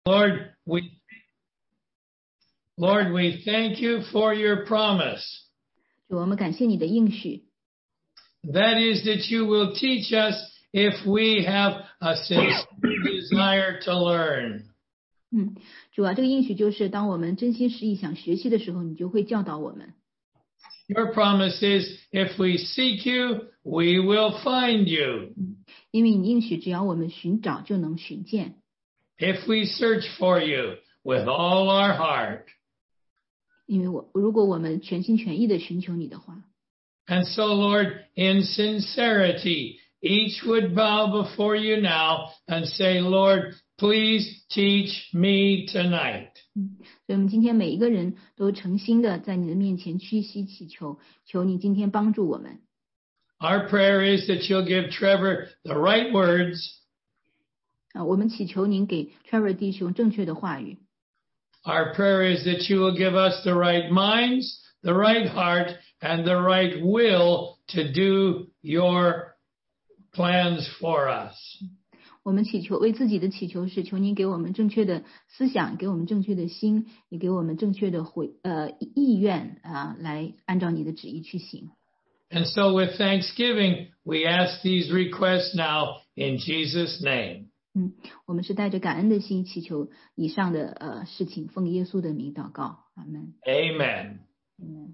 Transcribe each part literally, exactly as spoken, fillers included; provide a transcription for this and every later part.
Lord, we Lord, we thank you for your promise. 主，我们感谢你的应许。 That is that you will teach us if we have a sincere desire to learn. 嗯，主啊，这个应许就是当我们真心实意想学习的时候，你就会教导我们。 Your promise is if we seek you, we will find you. 因为你应许只要我们寻找就能寻见。 If we search for you with all our heart. 因为我如果我们全心全意的寻求你的话。 And so, Lord, in sincerity, each would bow before you now and say, Lord, please teach me tonight. 嗯，所以我们今天每一个人都诚心的在你的面前屈膝祈求，求你今天帮助我们。 Our prayer is that you'll give Trevor the right words. 啊，我们祈求您给 Trevor 弟兄正确的话语。 Our prayer is that you will give us the right minds, the right heart, and the right will to do your plans for us. 我们祈求为自己的祈求是求您给我们正确的思想，给我们正确的心，也给我们正确的回呃意愿啊，来按照你的旨意去行。 And so with thanksgiving, we ask these requests now in Jesus' name. 嗯，我们是带着感恩的心祈求以上的呃事情，奉耶稣的名祷告，阿门。 Amen. Amen.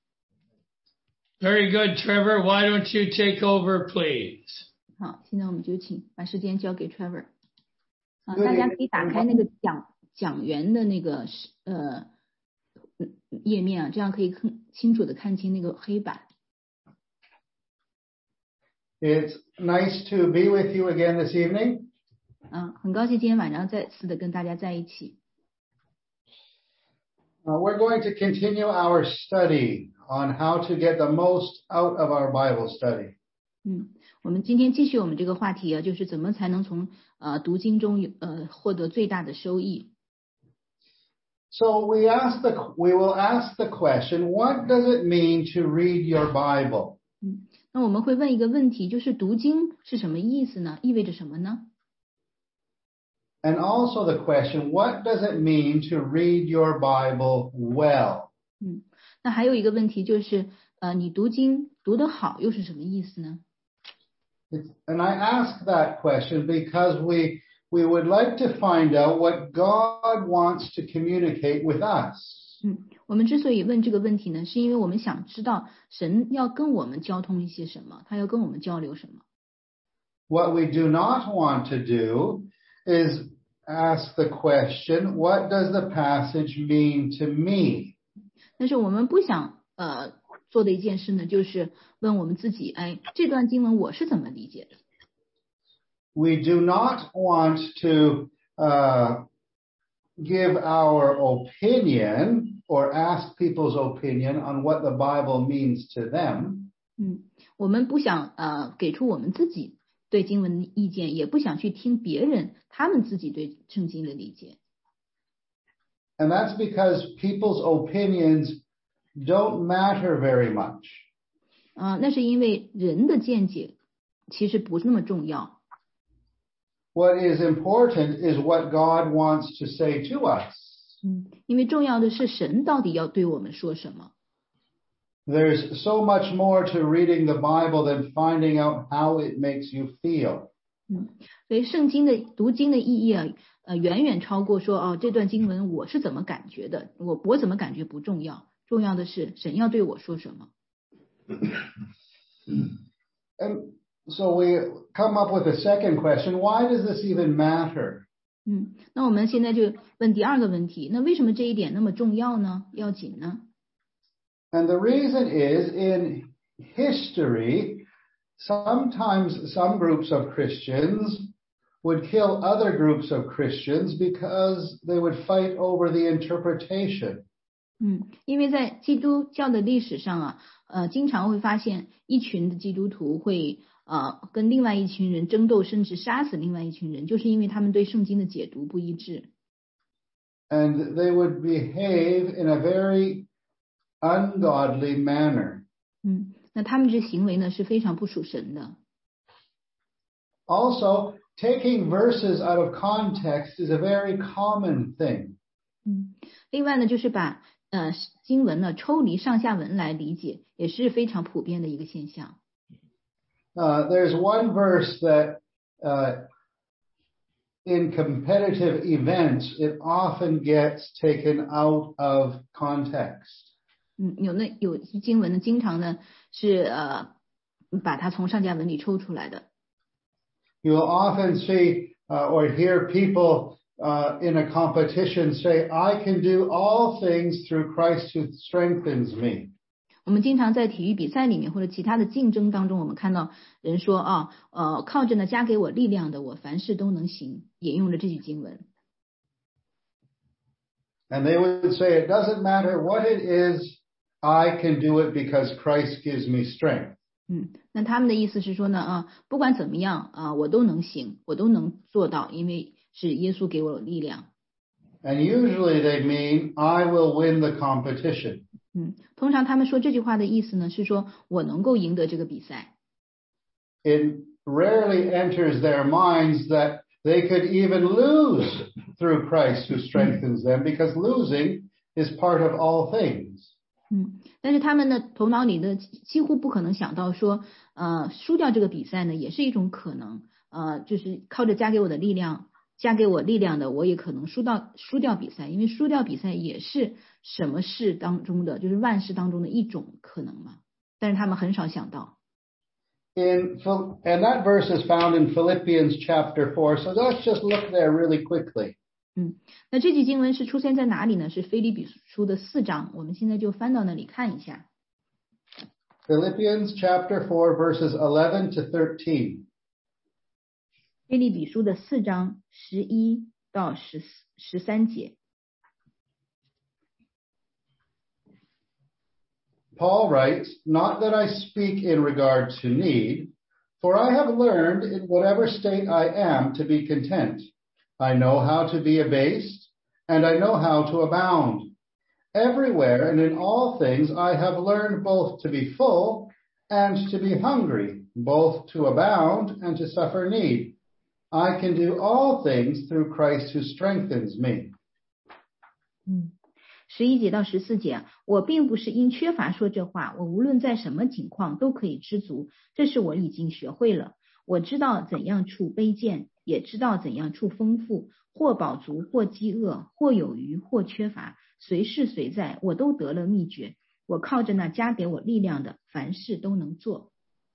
Very good, Trevor. Why don't you take over, please? 好，现在我们就请把时间交给 Trevor。啊，大家可以打开那个讲讲员的那个呃页面啊，这样可以更清楚的看清那个黑板。 It's nice to be with you again this evening. 嗯，很高兴今天晚上再次的跟大家在一起。 Uh, we're going to continue our study on how to get the most out of our Bible study. 嗯，我们今天继续我们这个话题啊，就是怎么才能从呃读经中有呃获得最大的收益。 So we ask the we will ask the question, what does it mean to read your Bible? 嗯，那我们会问一个问题，就是读经是什么意思呢？意味着什么呢？ And also the question, what does it mean to read your Bible well? 嗯，那还有一个问题就是，呃，你读经读得好又是什么意思呢？ It's, and I ask that question because we we would like to find out what God wants to communicate with us. 嗯，我们之所以问这个问题呢，是因为我们想知道神要跟我们交通一些什么，他要跟我们交流什么。 What we do not want to do is ask the question, what does the passage mean to me? 但是我们不想呃做的一件事呢，就是问我们自己，哎，这段经文我是怎么理解的？ We do not want to uh, give our opinion or ask people's opinion on what the Bible means to them. 嗯，我们不想呃给出我们自己对经文的意见，也不想去听别人他们自己对圣经的理解。 And that's because people's opinions don't matter very much. 啊、呃，那是因为人的见解其实不是那么重要。 What is important is what God wants to say to us. 嗯，因为重要的是神到底要对我们说什么。 There's so much more to reading the Bible than finding out how it makes you feel. 嗯，所以圣经的读经的意义啊，呃，远远超过说哦，这段经文我是怎么感觉的，我我怎么感觉不重要，重要的是神要对我说什么。 And so we come up with a second question, why does this even matter? 嗯，那我们现在就问第二个问题，那为什么这一点那么重要呢？要紧呢？ And the reason is in history, sometimes some groups of Christians would kill other groups of Christians because they would fight over the interpretation. 嗯，因为在基督教的历史上啊，呃，经常会发现一群的基督徒会呃跟另外一群人争斗，甚至杀死另外一群人，就是因为他们对圣经的解读不一致。 And they would behave in a very ungodly manner. 嗯，那他们这行为呢是非常不属神的。 Also, taking verses out of context is a very common thing. 嗯，另外呢，就是把呃经文呢抽离上下文来理解，也是非常普遍的一个现象。 Uh, there's one verse that uh, in competitive events, it often gets taken out of context. 嗯，有那有经文呢，经常呢是呃把它从上下文里抽出来的。 You will often see uh, or hear people uh, in a competition say, "I can do all things through Christ who strengthens me." 我们经常在体育比赛里面或者其他的竞争当中，我们看到人说啊，呃，靠着呢加给我力量的，我凡事都能行，引用了这句经文。 And they would say, "It doesn't matter what it is, I can do it because Christ gives me strength." 嗯，那他们的意思是说呢，啊，不管怎么样啊，我都能行，我都能做到，因为是耶稣给我力量。 And usually they mean, "I will win the competition." 嗯，通常他们说这句话的意思呢，是说我能够赢得这个比赛。 It rarely enters their minds that they could even lose through Christ who strengthens them, because losing is part of all things. 嗯，但是他们的头脑里的几乎不可能想到说，呃，输掉这个比赛呢，也是一种可能。呃，就是靠着加给我的力量，加给我力量的，我也可能输到输掉比赛，因为输掉比赛也是什么事当中的，就是万事当中的一种可能嘛。但是他们很少想到。 In and that verse is found in Philippians chapter four. So let's just look there really quickly. 嗯，那这句经文是出现在哪里呢？是腓立比书的四章，我们现在就翻到那里看一下。 Philippians chapter four, verses eleven to thirteen. 腓立比书的四章十一到十十三节。 Paul writes, "Not that I speak in regard to need, for I have learned in whatever state I am to be content. I know how to be abased, and I know how to abound. Everywhere and in all things I have learned both to be full and to be hungry, both to abound and to suffer need. I can do all things through Christ who strengthens me." 嗯，十一节到十四节，我并不是因缺乏说这话，我无论在什么情况都可以知足，这是我已经学会了。我知道怎样处卑贱，也知道怎样处丰富，或饱足，或饥饿，或有余，或缺乏，随事随在，我都得了秘诀。我靠着那加给我力量的，凡事都能做。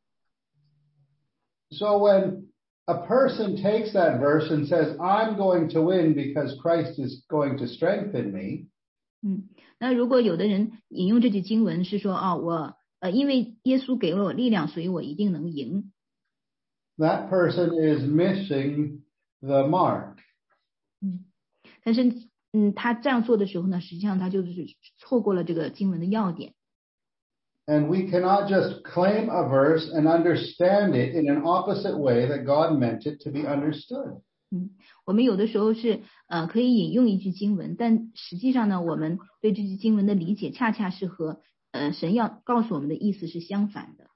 So when a person takes that verse and says, "I'm going to win because Christ is going to strengthen me," 嗯，那如果有的人引用这句经文是说啊，我呃因为耶稣给了我力量，所以我一定能赢。 that person is missing the mark. 嗯，但是嗯，他这样做的时候呢，实际上他就是错过了这个经文的要点。 And we cannot just claim a verse and understand it in an opposite way that God meant it to be understood. 嗯，我们有的时候是呃可以引用一句经文，但实际上呢，我们对这句经文的理解恰恰是和呃神要告诉我们的意思是相反的。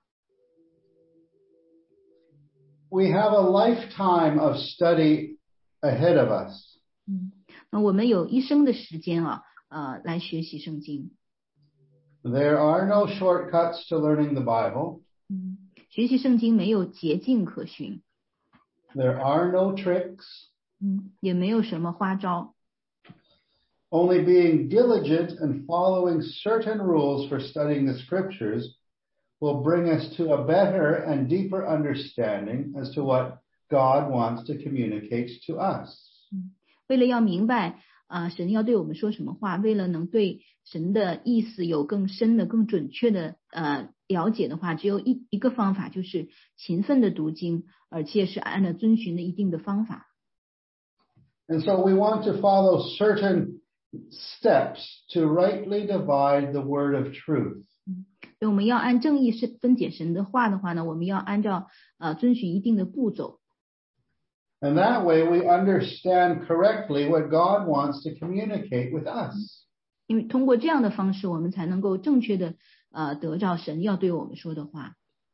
We have a lifetime of study ahead of us. 嗯，那我们有一生的时间啊，呃，来学习圣经。 There are no shortcuts to learning the Bible. 嗯，学习圣经没有捷径可循。 There are no tricks. 嗯，也没有什么花招。 Only being diligent and following certain rules for studying the scriptures will bring us to a better and deeper understanding as to what God wants to communicate to us. 嗯，为了要明白啊、呃，神要对我们说什么话，为了能对神的意思有更深的、更准确的呃了解的话，只有一一个方法，就是勤奋的读经，而且是按照遵循的一定的方法。 And so we want to follow certain steps to rightly divide the word of truth. 所以我们要按正义是分解神的话的话呢，我们要按照呃遵循一定的步骤。 And that way we understand correctly what God wants to communicate with us. 因为通过这样的方式，我们才能够正确的呃得到神要对我们说的话。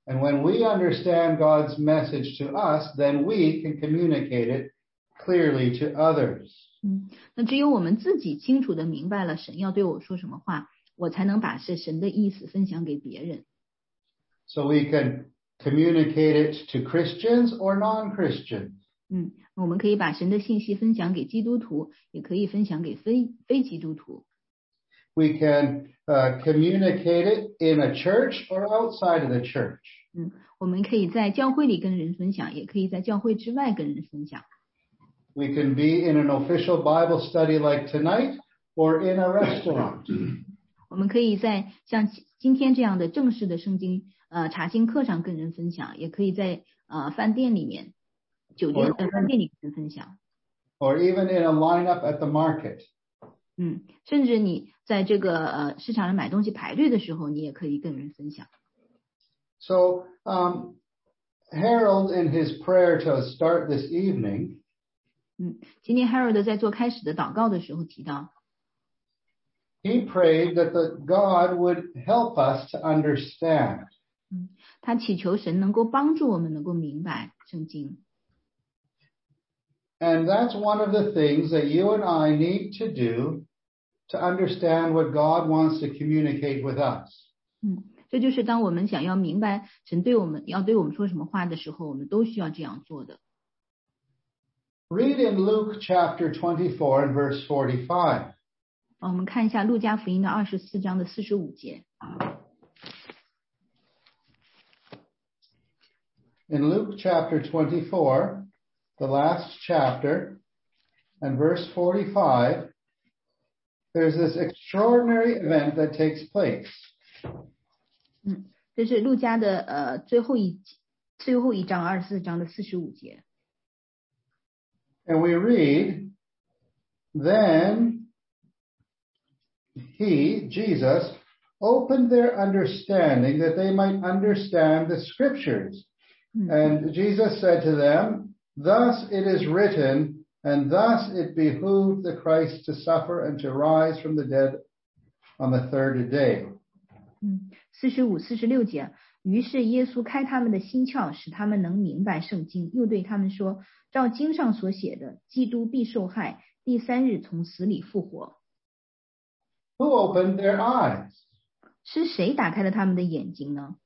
And when we understand God's message to us, then we can communicate it clearly to others. 嗯，那只有我们自己清楚的明白了神要对我说什么话，我才能把是神的意思分享给别人。 So we can communicate it to Christians or non-Christians. 嗯，我们可以把神的信息分享给基督徒，也可以分享给非非基督徒。 We can uh, communicate it in a church or outside of the church. 嗯，我们可以在教会里跟人分享，也可以在教会之外跟人分享。 We can be in an official Bible study like tonight or in a restaurant. 我们可以在像今天这样的正式的圣经呃查经课上跟人分享，也可以在呃饭店里面、酒店呃饭店里跟人分享。 Or even in a lineup at the market. 嗯，甚至你在这个呃市场上买东西排队的时候，你也可以跟人分享。 So um, Harold, in his prayer to start this evening, 嗯，今天 Harold 在做开始的祷告的时候提到。 He prayed that the God would help us to understand. 嗯，他祈求神能够帮助我们能够明白圣经。 And that's one of the things that you and I need to do to understand what God wants to communicate with us. 嗯，这就是当我们想要明白神对我们要对我们说什么话的时候，我们都需要这样做的。 Read in Luke chapter twenty-four and verse forty-five. 我们看一下路加福音的二十四章的四十五节。 In Luke chapter twenty-four, the last chapter, and verse forty-five, there's this extraordinary event that takes place. 嗯，这是路加的呃最后一最后一章二十四章的四十五节。 And we read, then he, Jesus, opened their understanding that they might understand the scriptures. Mm-hmm. And Jesus said to them, thus it is written, and thus it behooved the Christ to suffer and to rise from the dead on the third day. 嗯，四十五、四十六节。于是耶稣开他们的心窍，使他们能明白圣经，又对他们说，照经上所写的，基督必受害，第三日从死里复活。 Who opened their eyes? 是谁打开了他们的眼睛呢？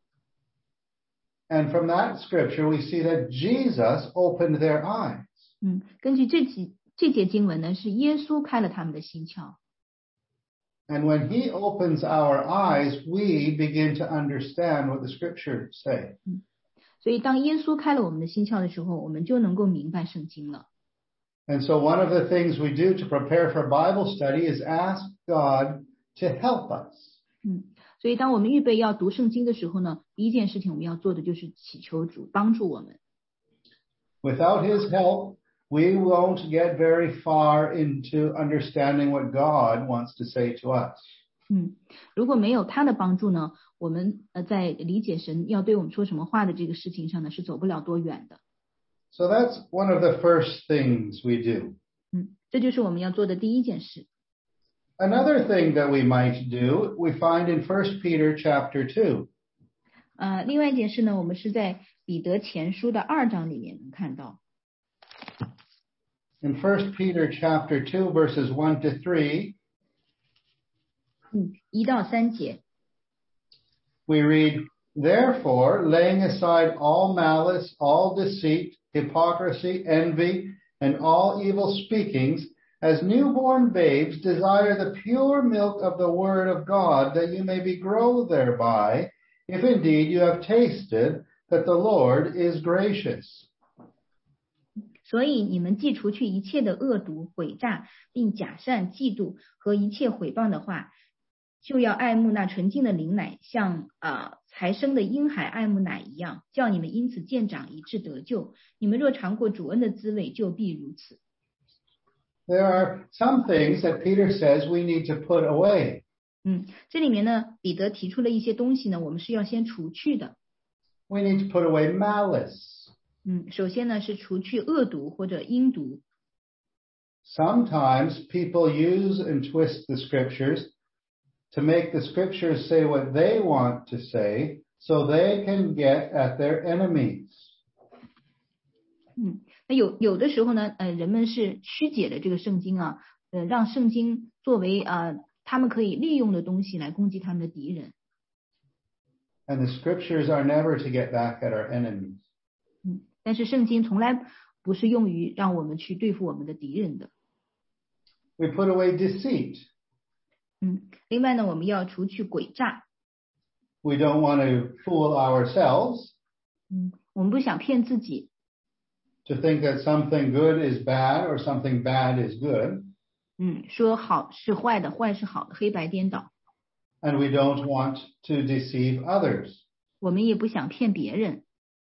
And from that scripture we see that Jesus opened their eyes. 嗯，根据这几这节经文呢，是耶稣开了他们的心窍。 And when he opens our eyes, we begin to understand what the scriptures say. 嗯，所以当耶稣开了我们的心窍的时候，我们就能够明白圣经了。 And so one of the things we do to prepare for Bible study is ask God to help us. 嗯，所以当我们预备要读圣经的时候呢，第一件事情我们要做的就是祈求主帮助我们。 Without his help, we won't get very far into understanding what God wants to say to us. 嗯，如果没有他的帮助呢，我们呃在理解神要对我们说什么话的这个事情上呢，是走不了多远的。 So that's one of the first things we do. 嗯，这就是我们要做的第一件事。 Another thing that we might do, we find in First Peter chapter two. 呃，另外一件事呢，我们是在彼得前书的二章里面能看到。 In First Peter chapter two, verses one to three, 嗯，一到三节。 we read, therefore, laying aside all malice, all deceit, hypocrisy, envy, and all evil speakings, as newborn babes desire the pure milk of the word of God, that you may be grow thereby, if indeed you have tasted that the Lord is gracious. 所以你们既除去一切的恶毒、诡诈，并假善、嫉妒和一切毁谤的话，就要爱慕那纯净的灵奶，像啊、呃、才生的婴孩爱慕奶一样，叫你们因此渐长，以致得救。你们若尝过主恩的滋味，就必如此。 There are some things that Peter says we need to put away. 嗯，这里面呢，彼得提出了一些东西呢，我们是要先除去的。 We need to put away malice. 嗯，首先呢是除去恶毒或者阴毒。 Sometimes people use and twist the scriptures to make the scriptures say what they want to say so they can get at their enemies. 嗯，那有有的时候呢，呃，人们是曲解了这个圣经啊，呃，让圣经作为呃他们可以利用的东西来攻击他们的敌人。 And the scriptures are never to get back at our enemies. 嗯，但是圣经从来不是用于让我们去对付我们的敌人的。 We put away deceit. 嗯，另外呢，我们要除去诡诈。 We don't want to fool ourselves. 嗯，我们不想骗自己。 To think that something good is bad or something bad is good. 嗯，说好是坏的，坏是好的，黑白颠倒。 And we don't want to deceive others. 我们也不想骗别人。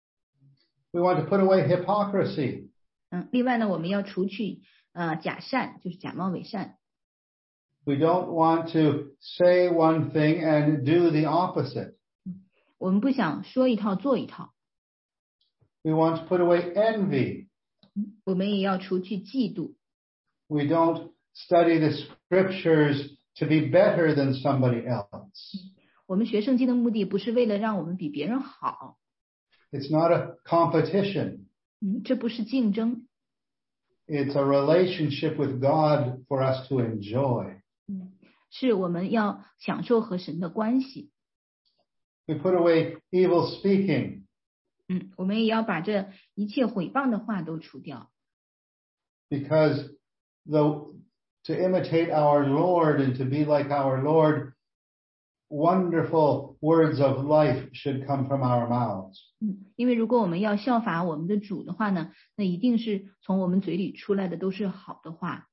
We want to put away hypocrisy. 嗯，另外呢，我们要除去呃假善，就是假冒伪善。 We don't want to say one thing and do the opposite. 我们不想说一套做一套。 We want to put away envy. 我们也要除去嫉妒。 We don't study the scriptures to be better than somebody else. 我们学圣经的目的不是为了让我们比别人好。 It's not a competition. 嗯，这不是竞争。 It's a relationship with God for us to enjoy. 嗯，是我们要享受和神的关系。 We put away evil speaking. 嗯，我们也要把这一切毁谤的话都除掉。 Because the, to imitate our Lord and to be like our Lord, wonderful words of life should come from our mouths. 嗯，因为如果我们要效法我们的主的话呢，那一定是从我们嘴里出来的都是好的话。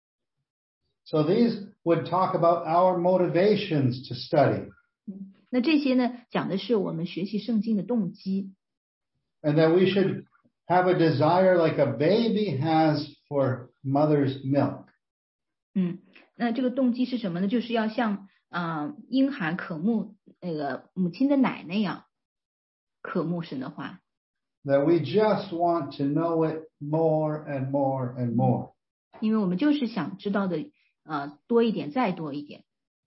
So these would talk about our motivations to study. 嗯，那这些呢，讲的是我们学习圣经的动机。 And that we should have a desire like a baby has for mother's milk. 嗯，那这个动机是什么呢？就是要像啊、呃、婴孩渴慕那个母亲的奶那样渴慕神的话。 That we just want to know it more and more and more. 因为我们就是想知道的呃多一点，再多一点。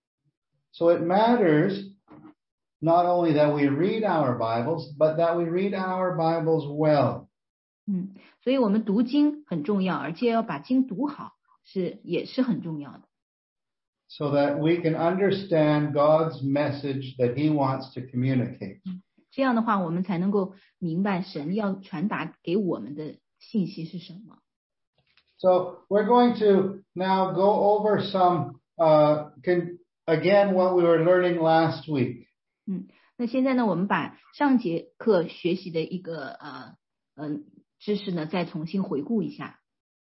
So it matters not only that we read our Bibles, but that we read our Bibles well. 嗯，所以我们读经很重要，而且要把经读好，是也是很重要的。 So that we can understand God's message that He wants to communicate. 这样的话，我们才能够明白神要传达给我们的信息是什么。 So we're going to now go over some, uh, can, again, what we were learning last week. 嗯，那现在呢，我们把上节课学习的一个呃嗯、呃、知识呢，再重新回顾一下。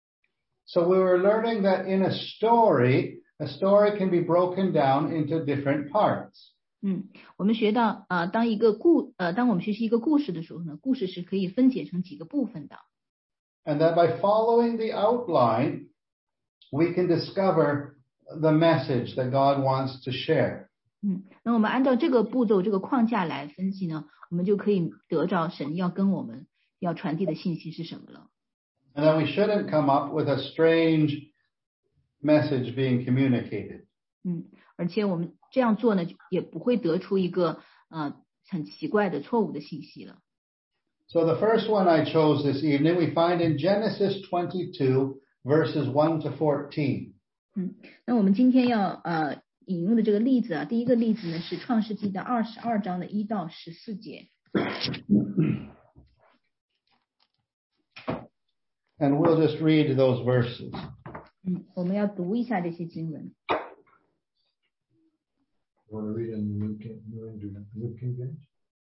So we were learning that in a story, a story can be broken down into different parts. 嗯，我们学到呃，当一个故呃，当我们学习一个故事的时候呢，故事是可以分解成几个部分的。 And that by following the outline, we can discover the message that God wants to share. 嗯，那我们按照这个步骤、这个框架来分析呢，我们就可以得着神要跟我们要传递的信息是什么了。 And that we shouldn't come up with a strange message being communicated. 嗯，而且我们这样做呢，也不会得出一个呃很奇怪的错误的信息了。 So the first one I chose this evening, we find in Genesis twenty-two, verses one to fourteen. 嗯，那我们今天要呃引用的这个例子啊，第一个例子呢是创世纪的二十二章的一到十四节。 And we'll just read those verses. 嗯，我们要读一下这些经文。 You want to read in New King, New King James?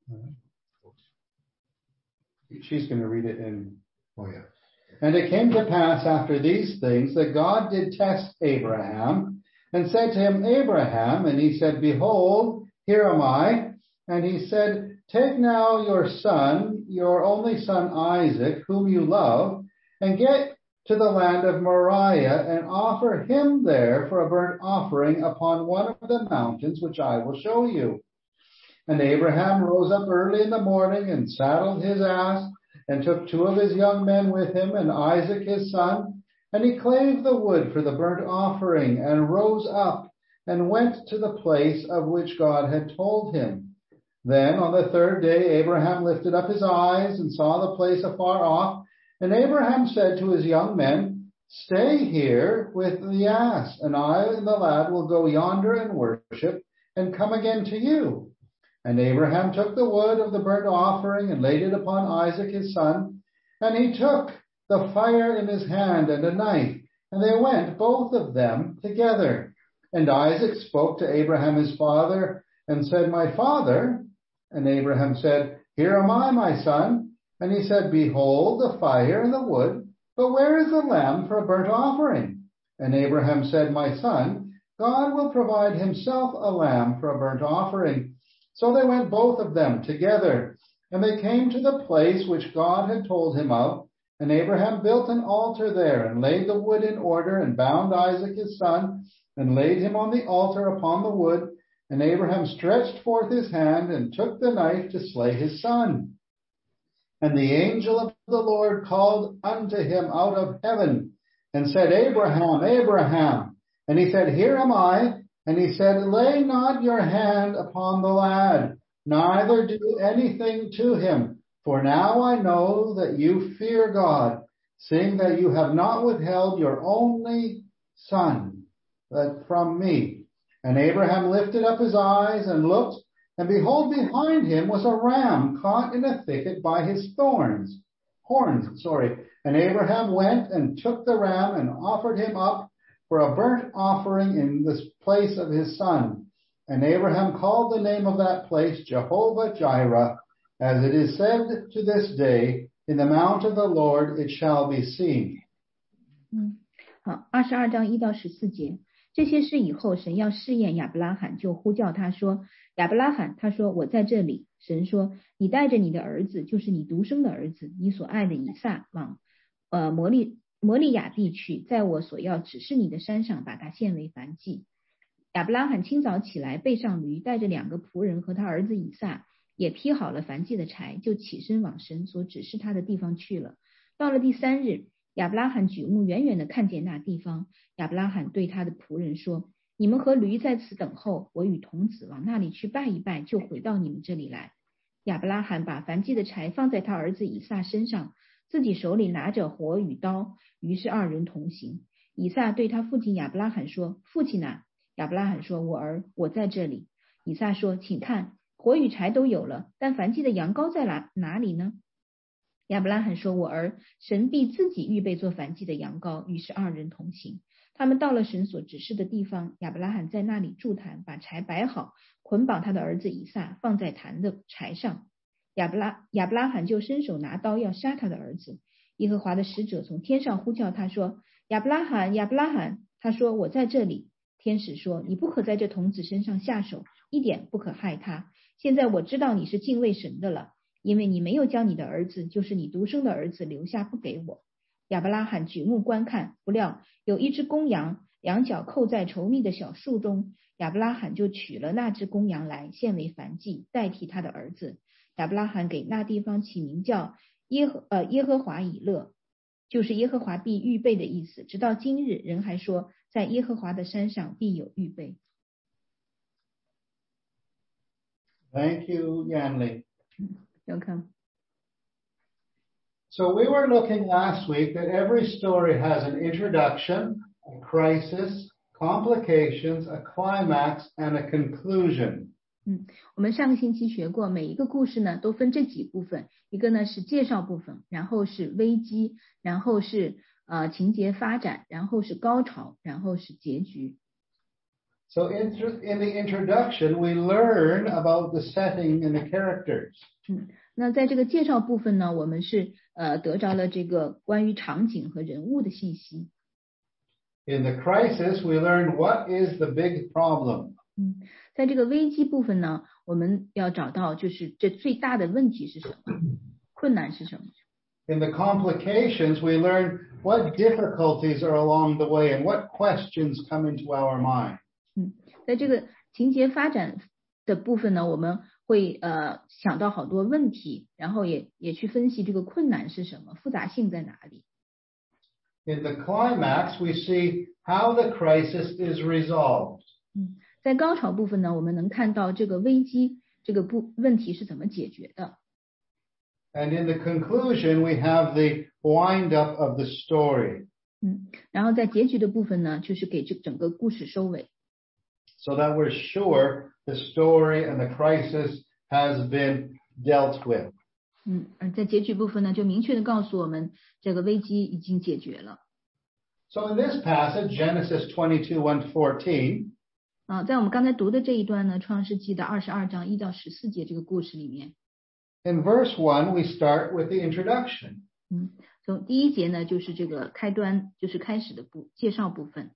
She's going to read it in. Oh, yeah. And it came to pass after these things that God did test Abraham and said to him, Abraham, and he said, Behold, here am I. And he said, Take now your son, your only son Isaac, whom you love, and get to the land of Moriah and offer him there for a burnt offering upon one of the mountains which I will show you. And Abraham rose up early in the morning and saddled his ass and took two of his young men with him and Isaac his son. And he clave the wood for the burnt offering and rose up and went to the place of which God had told him. Then on the third day, Abraham lifted up his eyes and saw the place afar off. And Abraham said to his young men, Stay here with the ass, and I and the lad will go yonder and worship, and come again to you. And Abraham took the wood of the burnt offering and laid it upon Isaac his son. And he took the fire in his hand and a knife, and they went, both of them, together. And Isaac spoke to Abraham his father, and said, My father. And Abraham said, Here am I, my son. And he said, Behold the fire and the wood, but where is the lamb for a burnt offering? And Abraham said, My son, God will provide himself a lamb for a burnt offering. So they went both of them together, and they came to the place which God had told him of. And Abraham built an altar there, and laid the wood in order, and bound Isaac his son, and laid him on the altar upon the wood. And Abraham stretched forth his hand, and took the knife to slay his son. And the angel of the Lord called unto him out of heaven, and said, Abraham, Abraham. And he said, Here am I. And he said, Lay not your hand upon the lad, neither do anything to him. For now I know that you fear God, seeing that you have not withheld your only son from me. And Abraham lifted up his eyes and looked, and behold, behind him was a ram caught in a thicket by his thorns, horns, sorry. And Abraham went and took the ram and offered him up for a burnt offering in the place of his son. And Abraham called the name of that place Jehovah Jireh, as it is said to this day, In the mount of the Lord it shall be seen. 嗯，好，二十二章一到十四节。这些事以后，神要试验亚伯拉罕，就呼叫他说：“亚伯拉罕。”他说：“我在这里。”神说：“你带着你的儿子，就是你独生的儿子，你所爱的以撒，往呃摩利摩利亚地去，在我所要指示你的山上，把他献为燔祭。”亚伯拉罕清早起来，背上驴，带着两个仆人和他儿子以撒，也劈好了燔祭的柴，就起身往神所指示他的地方去了。到了第三日，亚伯拉罕举目远远地看见那地方。亚伯拉罕对他的仆人说：“你们和驴在此等候，我与童子往那里去拜一拜，就回到你们这里来。”亚伯拉罕把燔祭的柴放在他儿子以撒身上，自己手里拿着火与刀，于是二人同行。以撒对他父亲亚伯拉罕说：“父亲啊！”亚伯拉罕说：“我儿，我在这里。”以撒说：“请看，火与柴都有了，但燔祭的羊羔在哪哪里呢？”亚伯拉罕说：“我儿，神必自己预备做燔祭的羊羔。”于是二人同行。他们到了神所指示的地方，亚伯拉罕在那里筑坛，把柴摆好，捆绑他的儿子以撒，放在坛的柴上。亚伯拉亚伯拉罕就伸手拿刀要杀他的儿子。耶和华的使者从天上呼叫他说：“亚伯拉罕，亚伯拉罕！”他说：“我在这里。”天使说：“你不可在这童子身上下手，一点不可害他。现在我知道你是敬畏神的了，因为你没有将你的儿子，就是你独生的儿子留下不给我。”亚伯拉罕举目观看，不料有一只公羊，两脚扣在稠密的小树中。亚伯拉罕就取了那只公羊来，献为燔祭，代替他的儿子。亚伯拉罕给那地方起名叫耶和呃耶和华以勒，就是耶和华必预备的意思。直到今日，人还说，在耶和华的山上必有预备。 Thank you, Yanli. Welcome. So we were looking last week that every story has an introduction, a crisis, complications, a climax, and a conclusion. 嗯，我们上个星期学过，每一个故事呢都分这几部分，一个呢是介绍部分，然后是危机，然后是呃情节发展，然后是高潮，然后是结局。 So in, in the introduction, we learn about the setting and the characters. 嗯，那在这个介绍部分呢，我们是呃得着了这个关于场景和人物的信息。 In the crisis, we learn what is the big problem. 嗯，在这个危机部分呢，我们要找到就是这最大的问题是什么，困难是什么。 In the complications, we learn what difficulties are along the way and what questions come into our mind. 嗯，在这个情节发展的部分呢，我们会呃想到好多问题，然后也也去分析这个困难是什么，复杂性在哪里。 In the climax, we see how the crisis is resolved. 嗯，在高潮部分呢，我们能看到这个危机这个不问题是怎么解决的。 And in the conclusion, we have the wind up of the story. 嗯，然后在结局的部分呢，就是给这整个故事收尾。 So that we're sure the story and the crisis has been dealt with. 嗯，而在结局部分呢，就明确的告诉我们这个危机已经解决了。 So in this passage, Genesis twenty-two, one to fourteen, 啊，在我们刚才读的这一段呢，创世纪的二十二章一到十四节这个故事里面， in verse one, we start with the introduction. 嗯，从第一节呢，就是这个开端，就是开始的部介绍部分。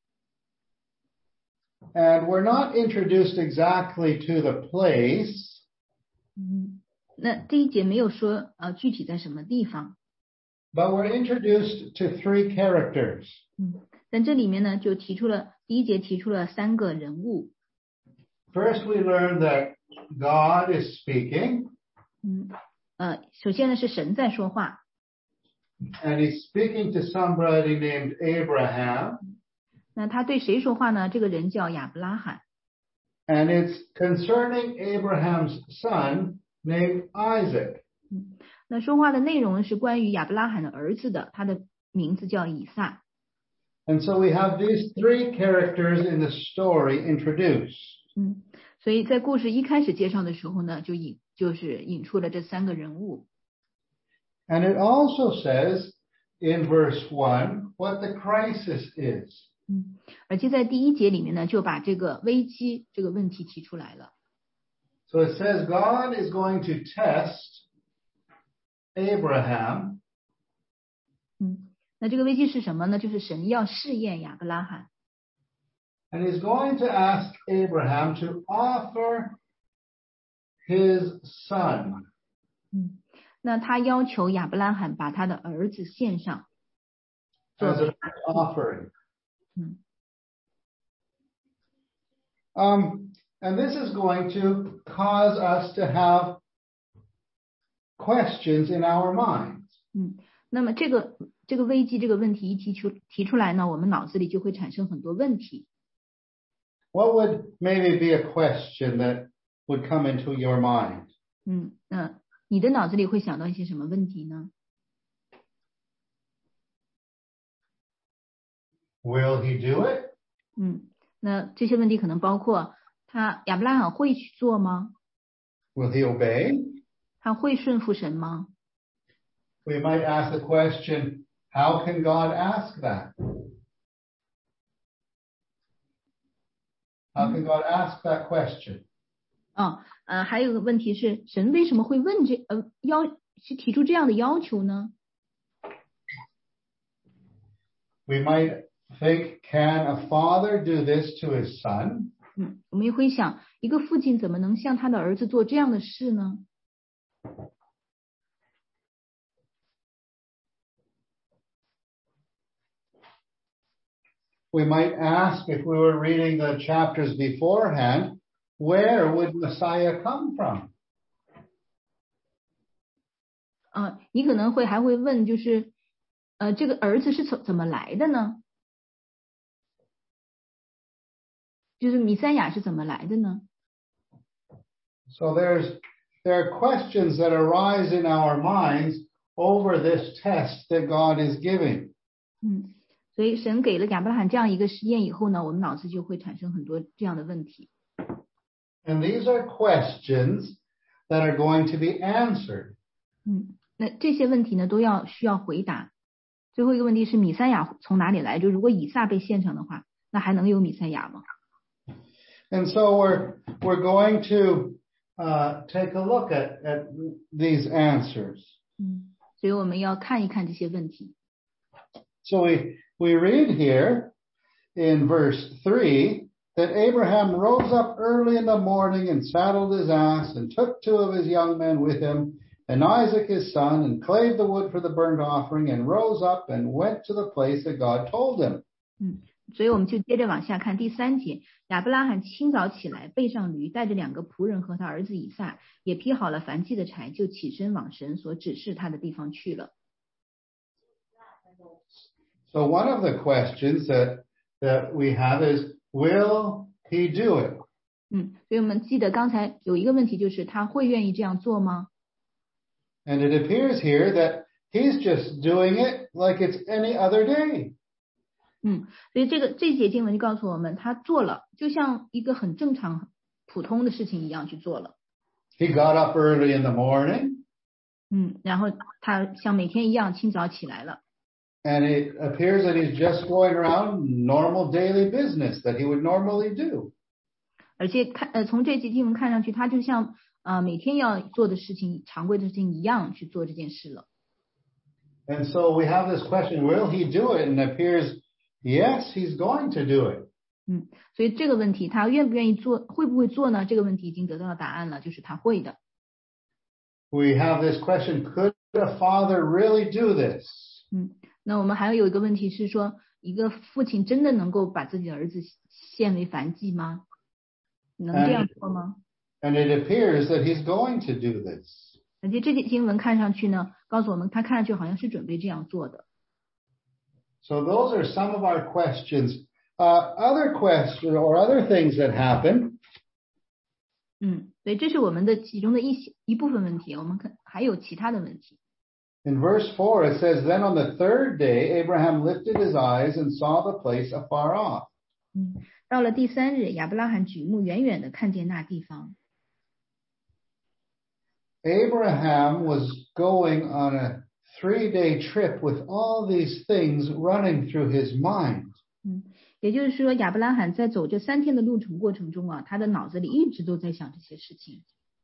And we're not introduced exactly to the place, 嗯，那第一节没有说呃具体在什么地方， but we're introduced to three characters. 嗯，但这里面呢就提出了第一节提出了三个人物。 First, we learn that God is speaking, 嗯，呃，首先呢是神在说话， and he's speaking to somebody named Abraham, 那他对谁说话呢？这个人叫亚伯拉罕， and it's concerning Abraham's son named Isaac. 那说话的内容是关于亚伯拉罕的儿子的，他的名字叫以撒。 And so we have these three characters in the story introduced. 嗯，所以在故事一开始介绍的时候呢，就引就是引出了这三个人物。 And it also says in verse one what the crisis is. 嗯，而且在第一节里面呢，就把这个危机这个问题提出来了。 So it says God is going to test Abraham, 嗯，那这个危机是什么呢？就是神要试验亚伯拉罕， and he's going to ask Abraham to offer his son. 嗯，那他要求亚伯拉罕把他的儿子献上， as an offering. 嗯 Um, and this is going to cause us to have questions in our minds. 嗯，那么这个这个危机这个问题一提出提出来呢，我们脑子里就会产生很多问题。 What would maybe be a question that would come into your mind? 嗯，那你的脑子里会想到一些什么问题呢？ Will he do it? 嗯，那这些问题可能包括他亚伯拉罕会去做吗？ Will he obey? 他会顺服神吗？ We might ask the question, how can God ask that? How can God ask that question? 哦，呃，还有个问题是，神为什么会问这呃要去提出这样的要求呢？ We might think, can a father do this to his son? 嗯，我们也会想，一个父亲怎么能向他的儿子做这样的事呢？ We might ask, if we were reading the chapters beforehand, where would Messiah come from? 呃，你可能会还会问，就是呃，这个儿子是怎怎么来的呢？就是弥赛亚是怎么来的呢？ So there's there are questions that arise in our minds over this test that God is giving. 嗯，所以神给了亚伯拉罕这样一个实验以后呢，我们脑子就会产生很多这样的问题。 And these are questions that are going to be answered. 嗯，那这些问题呢，都要需要回答。最后一个问题是弥赛亚从哪里来？就如果以撒被献上的话，那还能有弥赛亚吗？ And so we're we're going to uh, take a look at, at these answers. 嗯，所以我们要看一看这些问题。 So we we read here in verse three that Abraham rose up early in the morning and saddled his ass and took two of his young men with him and Isaac his son and clave the wood for the burnt offering and rose up and went to the place that God told him. 嗯，所以我们就接着往下看第三节。亚伯拉罕清早起来，背上驴，带着两个仆人和他儿子以撒，也劈好了燔祭的柴，就起身往神所指示他的地方去了。 So one of the questions that that we have is, will he do it? 嗯，所以我们记得刚才有一个问题，就是他会愿意这样做吗？ And it appears here that he's just doing it like it's any other day. 嗯，所以这个这节经文就告诉我们，他做了，就像一个很正常、普通的事情一样去做了。 He got up early in the morning. 嗯，然后他像每天一样清早起来了。 And it appears that he's just going around normal daily business that he would normally do. 而且看呃，从这节经文看上去，他就像呃每天要做的事情、常规的事情一样去做这件事了。 And so we have this question, will he do it? And it appears, yes, he's going to do it. 嗯，所以这个问题，他愿不愿意做，会不会做呢？这个问题已经得到了答案了，就是他会的。 We have this question, could a father really do this? 嗯，那我们还有一个问题是说，一个父亲真的能够把自己的儿子献为燔祭吗？能这样做吗？ And it appears that he's going to do this. 而且这节经文看上去呢，告诉我们他看上去好像是准备这样做的。 So those are some of our questions. Uh, other questions or other things that happen. 嗯，所以这是我们的其中的一些一部分问题，我们看还有其他的问题。 In verse four, it says, Then on the third day, Abraham lifted his eyes and saw the place afar off. 嗯，到了第三日，亚伯拉罕举目远远的看见那地方。 Abraham was going on a three-day trip with all these things running through his mind. 嗯，也就是说，亚伯拉罕在走这三天的路程过程中啊，他的脑子里一直都在想这些事情。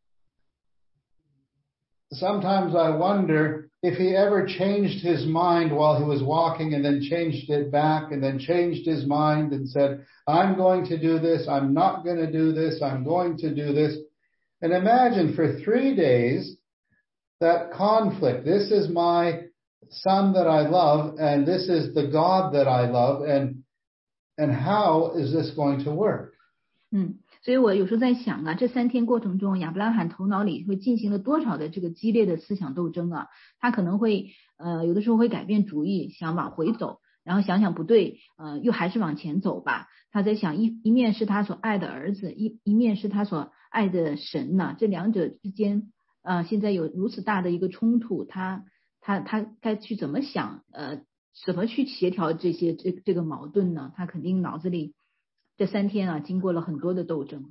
Sometimes I wonder if he ever changed his mind while he was walking and then changed it back and then changed his mind and said, I'm going to do this, I'm not going to do this, I'm going to do this. And imagine for three days that conflict. This is my son that I love, and this is the God that I love, and and how is this going to work? 嗯，所以我有时候在想啊，这三天过程中，亚伯拉罕头脑里会进行了多少的这个激烈的思想斗争啊？他可能会呃有的时候会改变主意，想往回走，然后想想不对，呃，又还是往前走吧。他在想一一面是他所爱的儿子，一一面是他所爱的神呐、啊，这两者之间，呃，现在有如此大的一个冲突，他他他该去怎么想？呃，怎么去协调这些这这个矛盾呢？他肯定脑子里这三天啊，经过了很多的斗争。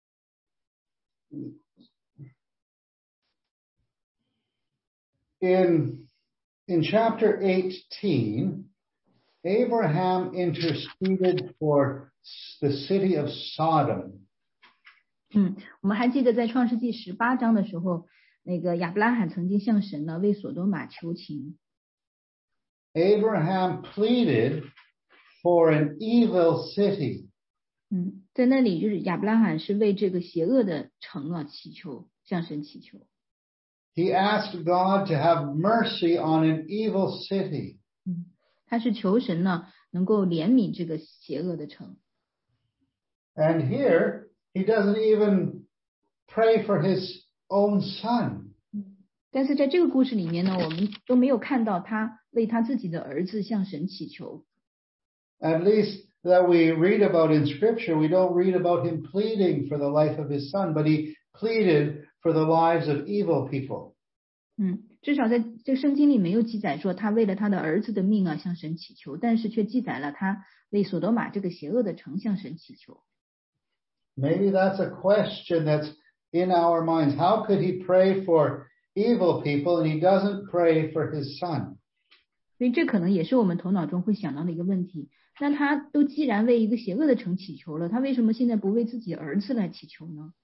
In in chapter eighteen, Abraham interceded for the city of Sodom. 嗯，我们还记得在创世纪十八章的时候，那个亚伯拉罕曾经向神呢为所多玛求情。 Abraham pleaded for an evil city. 嗯，在那里就是亚伯拉罕是为这个邪恶的城啊祈求，向神祈求。 He asked God to have mercy on an evil city. 嗯，他是求神呢能够怜悯这个邪恶的城。 And here he doesn't even pray for his own son. 但是在这个故事里面呢，我们都没有看到他为他自己的儿子向神祈求。 At least that we read about in Scripture, we don't read about him pleading for the life of his son, but he pleaded for the lives of evil people. 嗯，至少在这个圣经里没有记载说他为了他的儿子的命啊向神祈求，但是却记载了他为索多玛这个邪恶的城向神祈求。 Maybe that's a question that's in our minds. How could he pray for evil people and he doesn't pray for his son? 所以这可能也是我们头脑中会想到的一个问题。那他都既然为一个邪恶的城祈求了，他为什么现在不为自己儿子来祈求呢？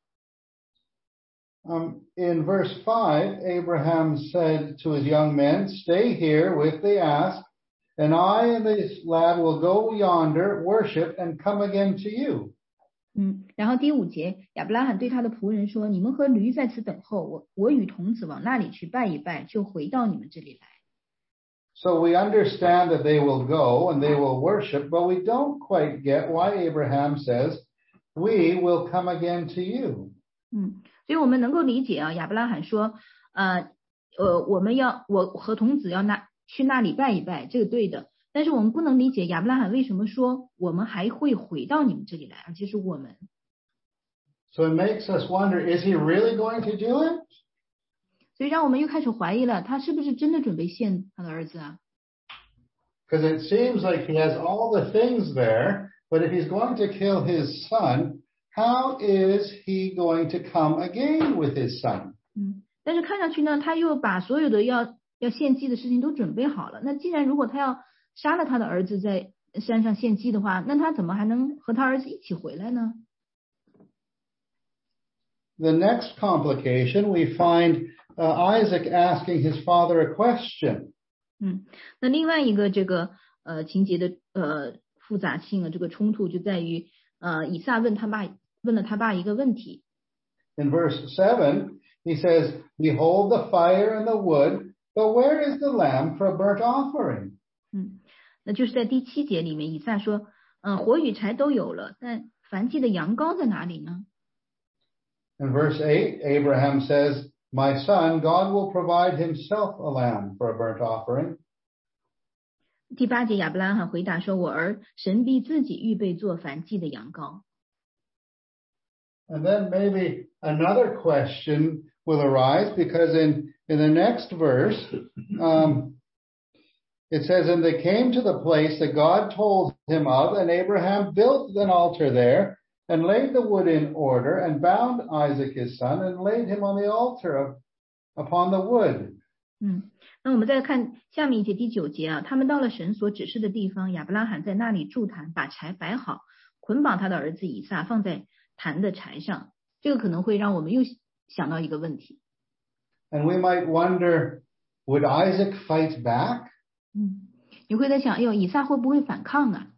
Um, in verse five, Abraham said to his young men, Stay here with the ass, and I and this lad will go yonder, worship, and come again to you. 嗯，然后第五节，亚伯拉罕对他的仆人说：“你们和驴在此等候，我我与童子往那里去拜一拜，就回到你们这里来。” So we understand that they will go and they will worship, but we don't quite get why Abraham says, we will come again to you. 嗯，所以我们能够理解啊，亚伯拉罕说，呃呃，我们要我和童子要那去那里拜一拜，这个对的。但是我们不能理解亚伯拉罕为什么说我们还会回到你们这里来，而且是我们。 So it makes us wonder, is he really going to do it? 所以让我们又开始怀疑了，他是不是真的准备献他的儿子啊？ Because it seems like he has all the things there, but if he's going to kill his son, how is he going to come again with his son? 嗯，但是看上去呢，他又把所有的要要献祭的事情都准备好了。那既然如果他要杀了他的儿子在山上献祭的话，那他怎么还能和他儿子一起回来呢？ The next complication, we find uh, Isaac asking his father a question. 嗯，那另外一个这个呃情节的呃复杂性啊，这个冲突就在于呃以撒问他爸问了他爸一个问题。 In verse seven, he says, "Behold the fire and the wood, but where is the lamb for a burnt offering?" 嗯，那就是在第七节里面，以撒说，嗯、呃，火与柴都有了，但燔祭的羊羔在哪里呢？ In verse eight, Abraham says, "My son, God will provide himself a lamb for a burnt offering." 第八节，亚伯拉罕回答说：“我儿，神必自己预备做燔祭的羊羔。” And then maybe another question will arise because in, in the next verse, um, it says, "And they came to the place that God told him of, and Abraham built an altar there, and laid the wood in order, and bound Isaac his son, and laid him on the altar of, upon the wood." 嗯，那我们再看下面一节第九节啊，他们到了神所指示的地方，亚伯拉罕在那里筑坛，把柴摆好，捆绑他的儿子以撒，放在坛的柴上。这个可能会让我们又想到一个问题。 And we might wonder, would Isaac fight back? 嗯，你会在想，哎呦，以撒会不会反抗啊？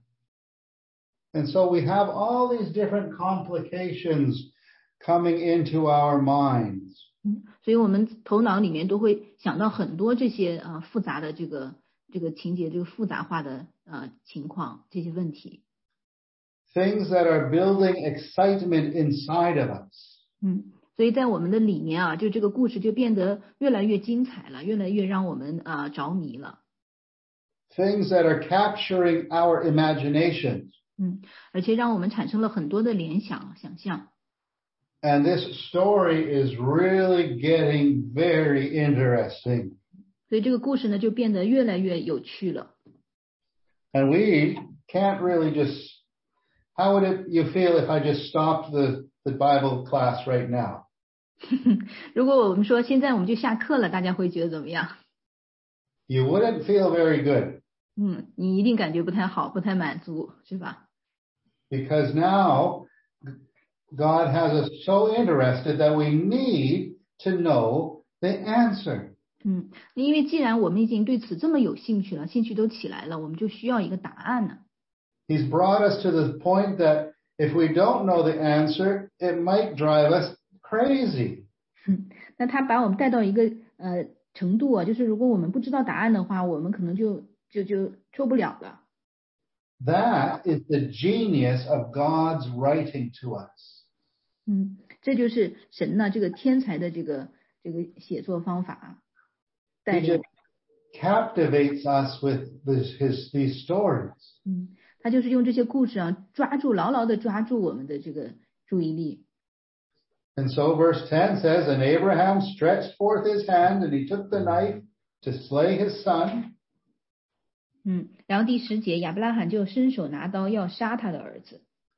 And so we have all these different complications coming into our minds. 嗯，所以我们头脑里面都会想到很多这些呃复杂的这个这个情节，这个复杂化的呃情况，这些问题。 Things that are building excitement inside of us. 嗯，所以在我们的里面啊，就这个故事就变得越来越精彩了，越来越让我们啊、呃、着迷了。 Things that are capturing our imaginations. 嗯，而且让我们产生了很多的联想、想象。 And this story is really getting very interesting. 所以这个故事呢，就变得越来越有趣了。 And we can't really just, how would it, you feel if I just stopped the, the Bible class right now? 如果我们说现在我们就下课了，大家会觉得怎么样？ You wouldn't feel very good. 嗯，你一定感觉不太好，不太满足，是吧？ Because now God has us so interested that we need to know the answer. 嗯，因为既然我们已经对此这么有兴趣了，兴趣都起来了，我们就需要一个答案呢。 He's brought us to the point that if we don't know the answer, it might drive us crazy. 那他把我们带到一个呃程度啊，就是如果我们不知道答案的话，我们可能就就就受不了了。 That is the genius of God's writing to us. 嗯，这就是神呢这个天才的这个这个写作方法。 He just captivates us with this, his, these stories. 嗯，他就是用这些故事啊，抓住牢牢的抓住我们的这个注意力。 And so verse ten says, "And Abraham stretched forth his hand, and he took the knife to slay his son." 嗯，然后第十节，亚伯拉罕就伸手拿刀要杀他的儿子。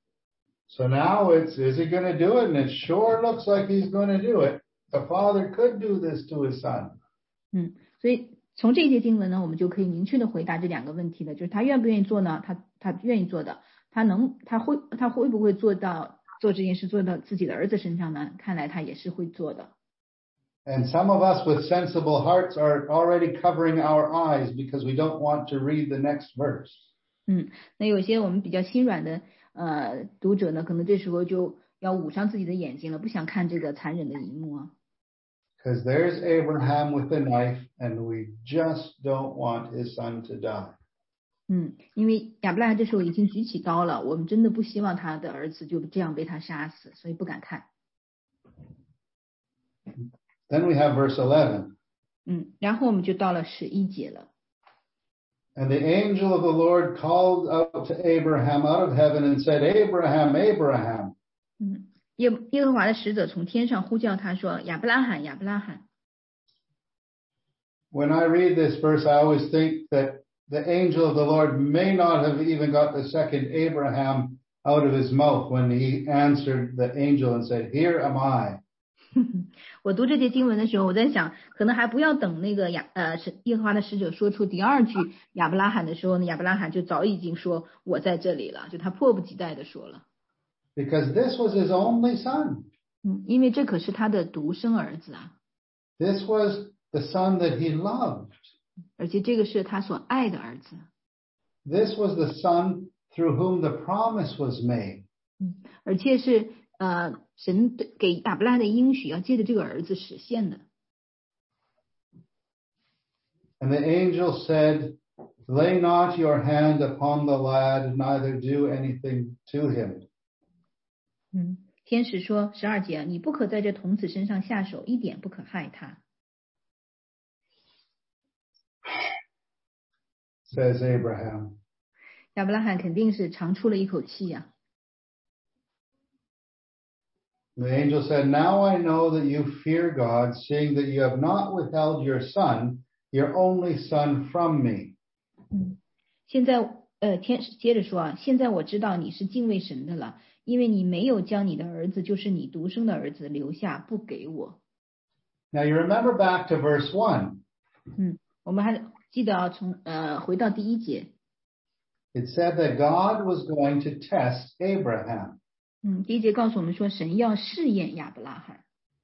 So now it's, is he going to do it? And it sure looks like he's going to do it. The father could do this to his son. 嗯，所以从这些经文呢，我们就可以明确的回答这两个问题了，就是他愿不愿意做呢？他他愿意做的，他能他会他会不会做到做这件事做到自己的儿子身上呢？看来他也是会做的。 And some of us with sensible hearts are already covering our eyes because we don't want to read the next verse. 嗯，那有些我们比较心软的呃读者呢，可能这时候就要捂上自己的眼睛了，不想看这个残忍的一幕啊。 Because there's Abraham with the knife, and we just don't want his son to die. 嗯，因为亚伯拉罕这时候已经举起刀了，我们真的不希望他的儿子就这样被他杀死，所以不敢看。 Then we have verse eleven. 嗯，然后我们就到了十一节了。 And the angel of the Lord called out to Abraham out of heaven and said, "Abraham, Abraham." 嗯， 耶耶和华的使者从天上呼叫他说：“亚伯拉罕，亚伯拉罕。” When I read this verse, I always think that the angel of the Lord may not have even got the second Abraham out of his mouth when he answered the angel and said, "Here am I." 我读这节经文的时候，我在想，可能还不要等那个亚呃是耶和华的使者说出第二句亚伯拉罕的时候呢，亚伯拉罕就早已经说我在这里了，就他迫不及待的说了。 Because this was his only son. 嗯，因为这可是他的独生儿子啊。 This was the son that he loved. 而且这个是他所爱的儿子。 This was the son through whom the promise was made. 嗯，而且是呃神给亚伯拉罕的应许要借着这个儿子实现的。 And the angel said, "Lay not your hand upon the lad, neither do anything to him." 嗯，天使说十二节，你不可在这童子身上下手，一点不可害他。 Says Abraham. 亚伯拉罕肯定是长出了一口气呀、 啊。The angel said, "Now I know that you fear God, seeing that you have not withheld your son, your only son, from me." 嗯，现在呃，天使接着说啊，现在我知道你是敬畏神的了，因为你没有将你的儿子，就是你独生的儿子留下不给我。 Now you remember back to verse one. 嗯，我们还记得啊，从呃回到第一节。 It said that God was going to test Abraham. 嗯，第一节告诉我们说，神要试验亚伯拉罕。